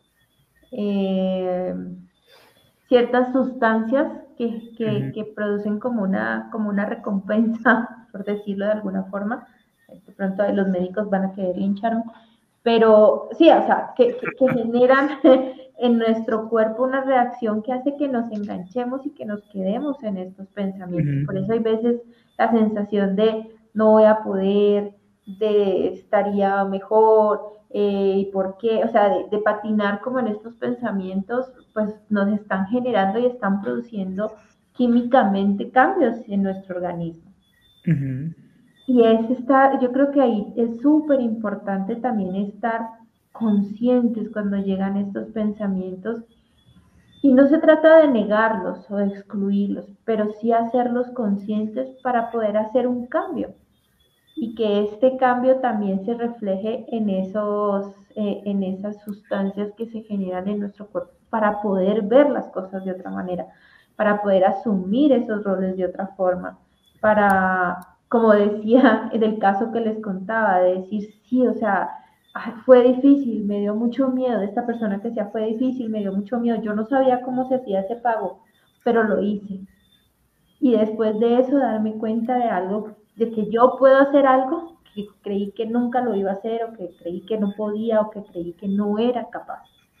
eh, ciertas sustancias que, que, uh-huh. que producen como una, como una recompensa, por decirlo de alguna forma? De pronto los médicos van a querer lincharme, pero sí, o sea, que, que, que generan en nuestro cuerpo una reacción que hace que nos enganchemos y que nos quedemos en estos pensamientos. Uh-huh. Por eso hay veces la sensación de no voy a poder, de estaría mejor, eh, y por qué, o sea, de, de patinar como en estos pensamientos, pues nos están generando y están produciendo químicamente cambios en nuestro organismo. Uh-huh. Y es estar, yo creo que ahí es súper importante también estar conscientes cuando llegan estos pensamientos. Y no se trata de negarlos o de excluirlos, pero sí hacerlos conscientes para poder hacer un cambio. Y que este cambio también se refleje en, esos, eh, en esas sustancias que se generan en nuestro cuerpo para poder ver las cosas de otra manera, para poder asumir esos roles de otra forma, para, como decía en el caso que les contaba, de decir, sí, o sea, fue difícil, me dio mucho miedo, esta persona que decía fue difícil, me dio mucho miedo, yo no sabía cómo se hacía ese pago, pero lo hice. Y después de eso darme cuenta de algo, de que yo puedo hacer algo que creí que nunca lo iba a hacer, o que creí que no podía, o que creí que no era capaz.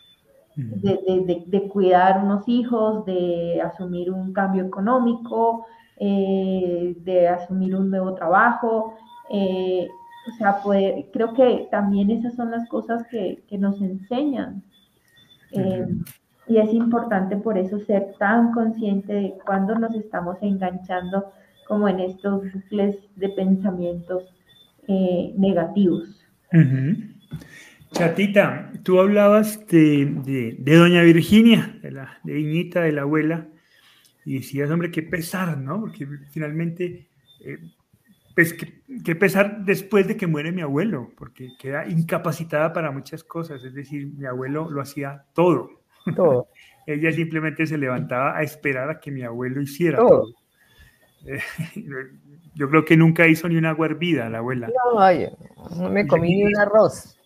De, de, de, de cuidar unos hijos, de asumir un cambio económico, eh, de asumir un nuevo trabajo, eh, o sea, pues, creo que también esas son las cosas que, que nos enseñan. Eh, uh-huh. Y es importante por eso ser tan consciente de cuándo nos estamos enganchando como en estos bucles de pensamientos eh, negativos. Uh-huh. Chatita, tú hablabas de, de, de doña Virginia, de la de Iñita, de la abuela, y decías, hombre, qué pesar, ¿no? Porque finalmente... Eh, pues que, que pesar después de que muere mi abuelo, porque queda incapacitada para muchas cosas, es decir, mi abuelo lo hacía todo. Todo. Ella simplemente se levantaba a esperar a que mi abuelo hiciera todo. todo. Eh, yo creo que nunca hizo ni una agua hervida la abuela. No, ay, no me comí y, ni un arroz.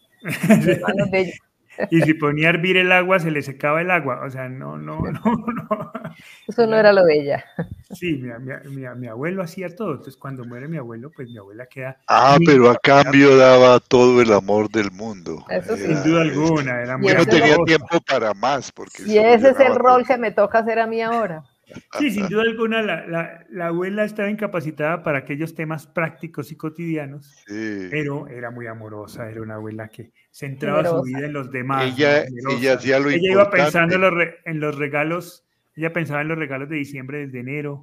de y si ponía a hervir el agua, se le secaba el agua. O sea, no, no, no, no. Eso no era lo de ella. Sí, mi, mi, mi, mi abuelo hacía todo. Entonces, cuando muere mi abuelo, pues mi abuela queda... Ah, pero a cambio daba todo el amor del mundo. Eso sí. Sin duda alguna. Era muy no tenía tiempo para más. Porque y ese es el rol todo. que me toca hacer a mí ahora. Sí, sin duda alguna, la, la, la abuela estaba incapacitada para aquellos temas prácticos y cotidianos, sí. Pero era muy amorosa, era una abuela que centraba generosa. Su vida en los demás. Ella, ¿no? ella hacía lo ella importante. Iba pensando en los, re, en los regalos, ella pensaba en los regalos de diciembre, desde enero,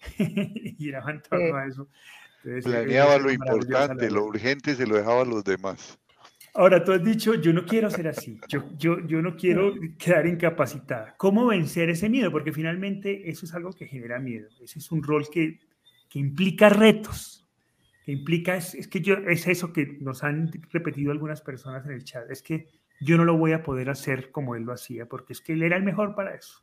y giraba en torno sí. a eso. Entonces, planeaba lo importante, lo urgente se lo dejaba a los demás. Ahora, tú has dicho, yo no quiero ser así, yo, yo, yo no quiero quedar incapacitada. ¿Cómo vencer ese miedo? Porque finalmente eso es algo que genera miedo. Ese es un rol que, que implica retos, que implica, es, es que yo, es eso que nos han repetido algunas personas en el chat, es que yo no lo voy a poder hacer como él lo hacía, porque es que él era el mejor para eso.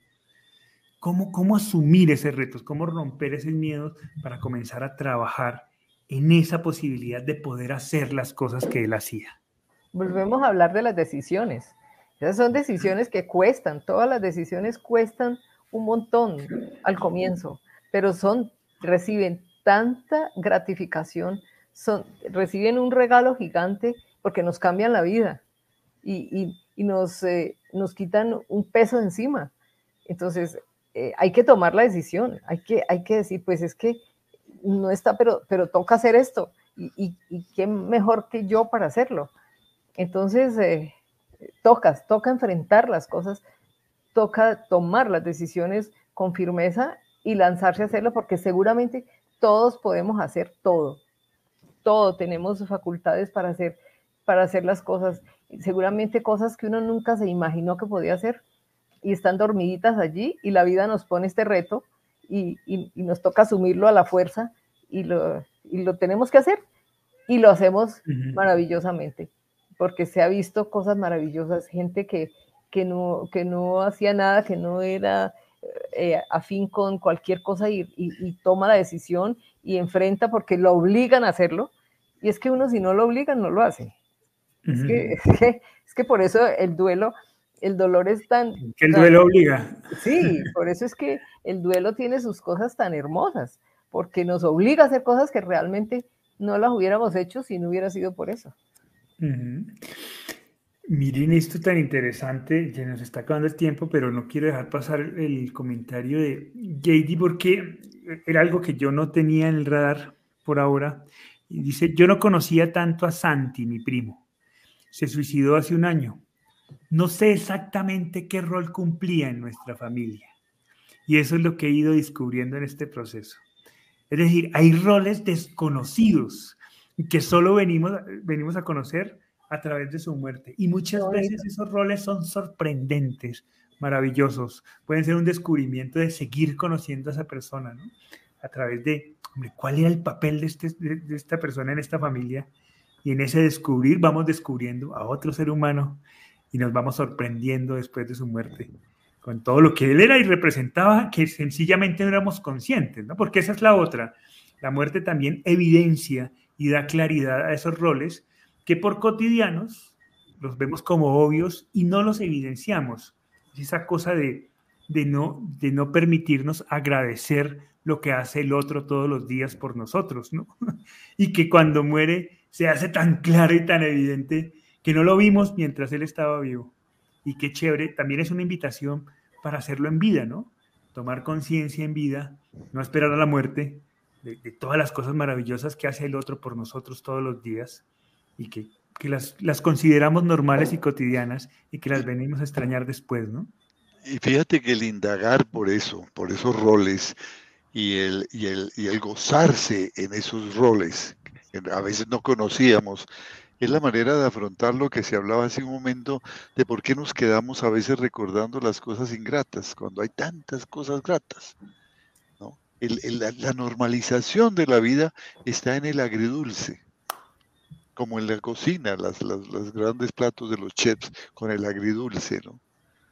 ¿Cómo, cómo asumir esos retos? ¿Cómo romper esos miedos para comenzar a trabajar en esa posibilidad de poder hacer las cosas que él hacía? Volvemos a hablar de las decisiones. Esas son decisiones que cuestan, todas las decisiones cuestan un montón al comienzo, pero son, reciben tanta gratificación, son, reciben un regalo gigante porque nos cambian la vida y, y, y nos, eh, nos quitan un peso de encima. Entonces, eh, hay que tomar la decisión, hay que, hay que decir, pues es que no está, pero, pero toca hacer esto y, y, y qué mejor que yo para hacerlo. Entonces, eh, tocas, toca enfrentar las cosas, toca tomar las decisiones con firmeza y lanzarse a hacerlo, porque seguramente todos podemos hacer todo. Todo, tenemos facultades para hacer, para hacer las cosas. Seguramente cosas que uno nunca se imaginó que podía hacer y están dormiditas allí y la vida nos pone este reto y, y, y nos toca asumirlo a la fuerza y lo, y lo tenemos que hacer y lo hacemos uh-huh. maravillosamente. Porque se ha visto cosas maravillosas, gente que, que, no, que no hacía nada, que no era eh, afín con cualquier cosa y, y, y toma la decisión y enfrenta porque lo obligan a hacerlo. Y es que uno si no lo obligan, no lo hace. Uh-huh. Es, que, es, que, es que por eso el duelo, el dolor es tan... Que el tan, duelo obliga. Sí, por eso es que el duelo tiene sus cosas tan hermosas, porque nos obliga a hacer cosas que realmente no las hubiéramos hecho si no hubiera sido por eso. Uh-huh. Miren esto tan interesante, ya nos está acabando el tiempo, pero no quiero dejar pasar el comentario de J D porque era algo que yo no tenía en el radar por ahora. Y dice, yo no conocía tanto a Santi, mi primo. Se suicidó hace un año. No sé exactamente qué rol cumplía en nuestra familia. Y eso es lo que he ido descubriendo en este proceso. Es decir, hay roles desconocidos que solo venimos, venimos a conocer a través de su muerte. Y muchas veces esos roles son sorprendentes, maravillosos. Pueden ser un descubrimiento de seguir conociendo a esa persona, ¿no? A través de, hombre, ¿cuál era el papel de, este, de, de esta persona en esta familia? Y en ese descubrir vamos descubriendo a otro ser humano y nos vamos sorprendiendo después de su muerte con todo lo que él era y representaba, que sencillamente no éramos conscientes, ¿no? Porque esa es la otra. La muerte también evidencia y da claridad a esos roles que por cotidianos los vemos como obvios y no los evidenciamos. Es esa cosa de, de, no, de no permitirnos agradecer lo que hace el otro todos los días por nosotros, ¿no? Y que cuando muere se hace tan claro y tan evidente que no lo vimos mientras él estaba vivo. Y qué chévere, también es una invitación para hacerlo en vida, ¿no? Tomar conciencia en vida, no esperar a la muerte, de, de todas las cosas maravillosas que hace el otro por nosotros todos los días y que, que las, las consideramos normales y cotidianas y que las venimos a extrañar después, ¿no? Y fíjate que el indagar por eso, por esos roles y el, y el, y el gozarse en esos roles, que a veces no conocíamos, es la manera de afrontar lo que se hablaba hace un momento de por qué nos quedamos a veces recordando las cosas ingratas, cuando hay tantas cosas gratas, ¿no? El, el, la, la normalización de la vida está en el agridulce, como en la cocina, las, las, los grandes platos de los chefs con el agridulce, ¿no?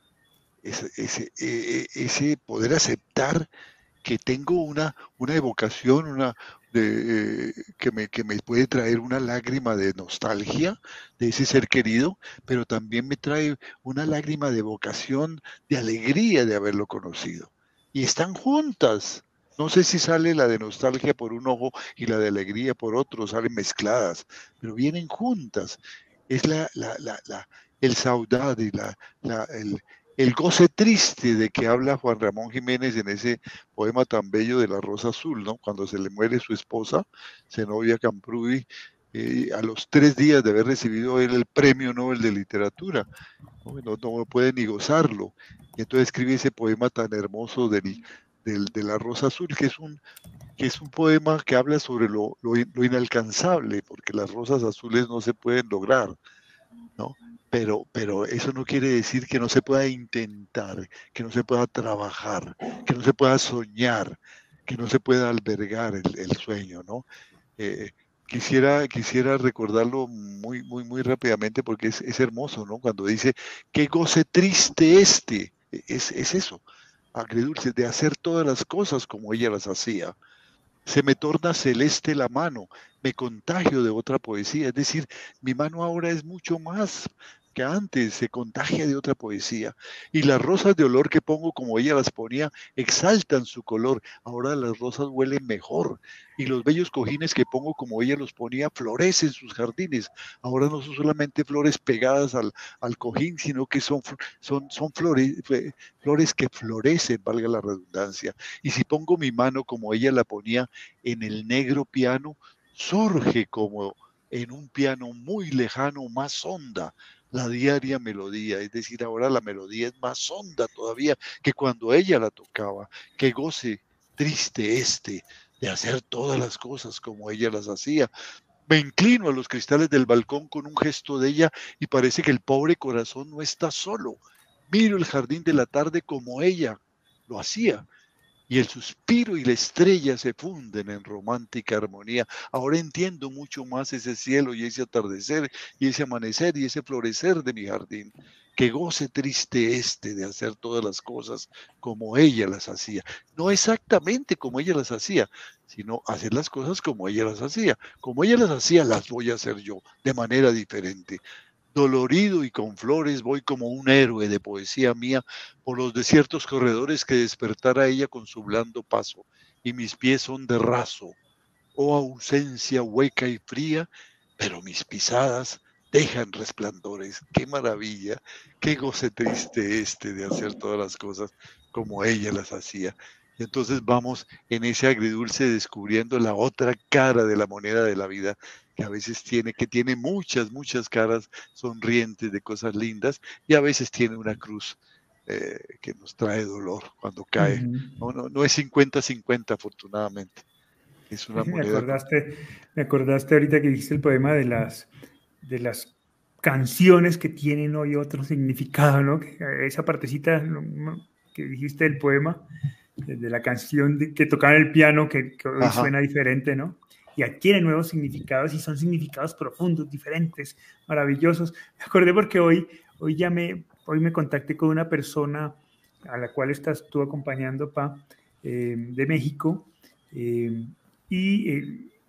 Ese, ese, ese poder aceptar que tengo una, una evocación, una, de, eh, que, me, que me puede traer una lágrima de nostalgia de ese ser querido, pero también me trae una lágrima de evocación, de alegría de haberlo conocido. Y están juntas. No sé si sale la de nostalgia por un ojo y la de alegría por otro, salen mezcladas, pero vienen juntas. Es la, la, la, la, el saudade, la, la, el, el goce triste de que habla Juan Ramón Jiménez en ese poema tan bello de La Rosa Azul, ¿no? Cuando se le muere su esposa, Zenobia Camprubí, eh, a los tres días de haber recibido él el premio Nobel de Literatura, ¿no? No, no puede ni gozarlo. Y entonces escribe ese poema tan hermoso del, del, de La Rosa Azul, que es un, que es un poema que habla sobre lo, lo, lo inalcanzable, porque las rosas azules no se pueden lograr, ¿no? Pero, pero eso no quiere decir que no se pueda intentar, que no se pueda trabajar, que no se pueda soñar, que no se pueda albergar el, el sueño, ¿no? Eh, quisiera, quisiera recordarlo muy, muy, muy rápidamente porque es, es hermoso, ¿no? Cuando dice, qué goce triste este, es, es eso, agridulce, de hacer todas las cosas como ella las hacía. Se me torna celeste la mano, me contagio de otra poesía, es decir, mi mano ahora es mucho más que antes, se contagia de otra poesía. Y las rosas de olor que pongo como ella las ponía, exaltan su color, ahora las rosas huelen mejor. Y los bellos cojines que pongo como ella los ponía, florecen sus jardines, ahora no son solamente flores pegadas al, al cojín, sino que son, son, son flores, flores que florecen, valga la redundancia. Y si pongo mi mano como ella la ponía en el negro piano, surge como en un piano muy lejano, más honda, la diaria melodía, es decir, ahora la melodía es más honda todavía que cuando ella la tocaba. Qué goce triste este de hacer todas las cosas como ella las hacía. Me inclino a los cristales del balcón con un gesto de ella y parece que el pobre corazón no está solo. Miro el jardín de la tarde como ella lo hacía. Y el suspiro y la estrella se funden en romántica armonía. Ahora entiendo mucho más ese cielo y ese atardecer y ese amanecer y ese florecer de mi jardín. Qué goce triste este de hacer todas las cosas como ella las hacía. No exactamente como ella las hacía, sino hacer las cosas como ella las hacía. Como ella las hacía, las voy a hacer yo, de manera diferente. Dolorido y con flores voy como un héroe de poesía mía por los desiertos corredores que despertara ella con su blando paso, y mis pies son de raso. Oh ausencia hueca y fría, pero mis pisadas dejan resplandores. ¡Qué maravilla! ¡Qué goce triste este de hacer todas las cosas como ella las hacía! Y entonces vamos en ese agridulce descubriendo la otra cara de la moneda de la vida, que a veces tiene, que tiene muchas, muchas caras sonrientes de cosas lindas, y a veces tiene una cruz eh, que nos trae dolor cuando cae. Uh-huh. No, no, no es cincuenta cincuenta, afortunadamente. Es una Me moneda. acordaste, me acordaste ahorita que dijiste el poema de las, de las canciones que tienen hoy otro significado, ¿no? Esa partecita que dijiste del poema, de la canción de, que tocaba el piano, que, que hoy Ajá. suena diferente, ¿no? Y adquiere nuevos significados y son significados profundos, diferentes, maravillosos. Me acordé porque hoy, hoy ya me, hoy me contacté con una persona a la cual estás tú acompañando, Pa, eh, de México, eh, y eh,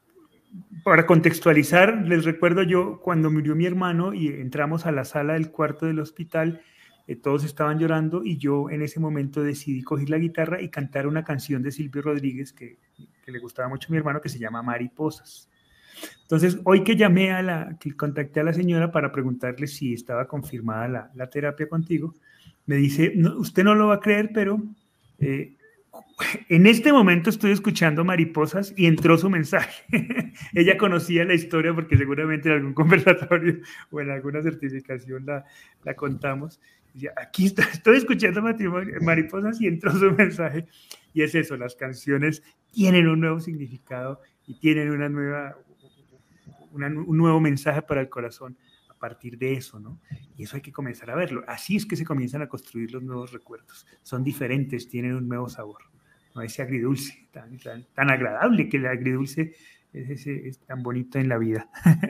para contextualizar, les recuerdo yo cuando murió mi hermano y entramos a la sala del cuarto del hospital, eh, todos estaban llorando y yo en ese momento decidí coger la guitarra y cantar una canción de Silvio Rodríguez que, que le gustaba mucho a mi hermano, que se llama Mariposas. Entonces, hoy que llamé a la, que contacté a la señora para preguntarle si estaba confirmada la, la terapia contigo, me dice, no, usted no lo va a creer, pero eh, en este momento estoy escuchando Mariposas y entró su mensaje. Ella conocía la historia porque seguramente en algún conversatorio o en alguna certificación la, la contamos. Y aquí está, estoy escuchando Mariposas y entró su mensaje. Y es eso, las canciones tienen un nuevo significado y tienen una nueva, una, un nuevo mensaje para el corazón a partir de eso, ¿no? Y eso hay que comenzar a verlo. Así es que se comienzan a construir los nuevos recuerdos. Son diferentes, tienen un nuevo sabor. No ese agridulce tan, tan, tan agradable que el agridulce es, ese, es tan bonito en la vida.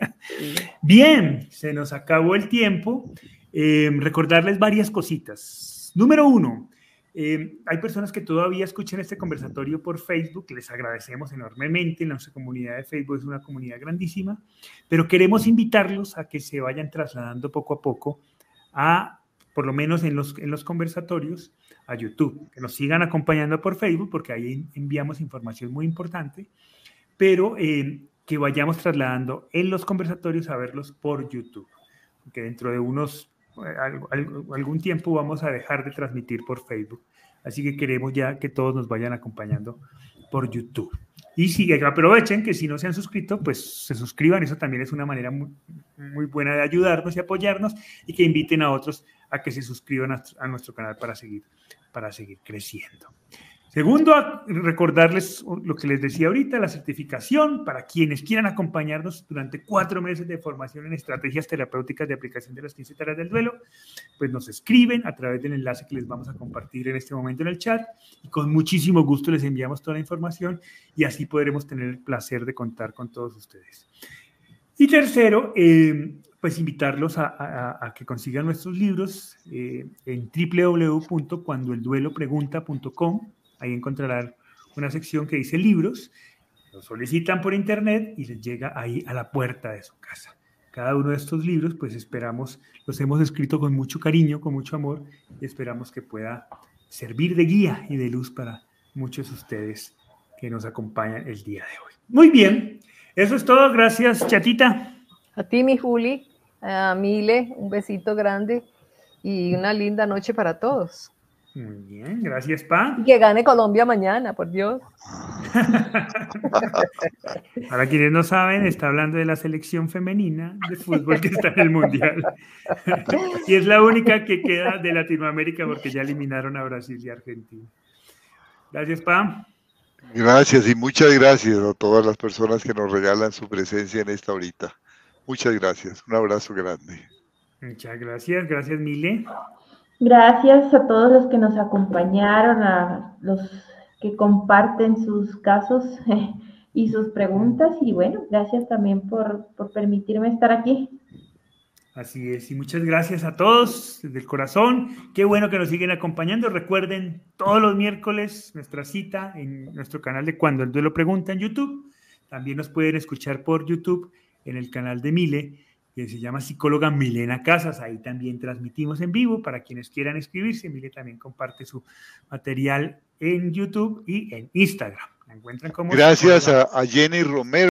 Bien, se nos acabó el tiempo. Eh, recordarles varias cositas. Número uno, eh, hay personas que todavía escuchan este conversatorio por Facebook, les agradecemos enormemente. Nuestra comunidad de Facebook es una comunidad grandísima, pero queremos invitarlos a que se vayan trasladando poco a poco a, por lo menos en los, en los conversatorios, a YouTube, que nos sigan acompañando por Facebook, porque ahí enviamos información muy importante, pero eh, que vayamos trasladando en los conversatorios a verlos por YouTube, porque dentro de unos, algo, algo, algún tiempo vamos a dejar de transmitir por Facebook, así que queremos ya que todos nos vayan acompañando por YouTube. Y si aprovechen que si no se han suscrito, pues se suscriban, eso también es una manera muy, muy buena de ayudarnos y apoyarnos, y que inviten a otros a que se suscriban a, a nuestro canal para seguir, para seguir creciendo. Segundo, recordarles lo que les decía ahorita, la certificación para quienes quieran acompañarnos durante cuatro meses de formación en estrategias terapéuticas de aplicación de las quince tareas del duelo, pues nos escriben a través del enlace que les vamos a compartir en este momento en el chat y con muchísimo gusto les enviamos toda la información y así podremos tener el placer de contar con todos ustedes. Y tercero, eh, pues invitarlos a, a, a que consigan nuestros libros eh, en doble u doble u doble u punto cuando el duelo pregunta punto com. Ahí encontrarán una sección que dice libros, los solicitan por internet y les llega ahí a la puerta de su casa. Cada uno de estos libros, pues esperamos, los hemos escrito con mucho cariño, con mucho amor, y esperamos que pueda servir de guía y de luz para muchos de ustedes que nos acompañan el día de hoy. Muy bien, eso es todo. Gracias, Chatita. A ti, mi Juli, a Mile, un besito grande y una linda noche para todos. Muy bien, gracias, Pa. Y que gane Colombia mañana, por Dios. Para quienes no saben, está hablando de la selección femenina de fútbol que está en el Mundial. Y es la única que queda de Latinoamérica porque ya eliminaron a Brasil y Argentina. Gracias, Pa. Gracias y muchas gracias a todas las personas que nos regalan su presencia en esta horita. Muchas gracias. Un abrazo grande. Muchas gracias. Gracias, Mile. Gracias a todos los que nos acompañaron, a los que comparten sus casos eh, y sus preguntas. Y bueno, gracias también por, por permitirme estar aquí. Así es, y muchas gracias a todos desde el corazón. Qué bueno que nos siguen acompañando. Recuerden, todos los miércoles nuestra cita en nuestro canal de Cuando el Duelo Pregunta en YouTube. También nos pueden escuchar por YouTube en el canal de Mile, que se llama Psicóloga Milena Casas. Ahí también transmitimos en vivo para quienes quieran escribirse. Mile también comparte su material en YouTube y en Instagram. La encuentran como Gracias a, a Jenny Romero.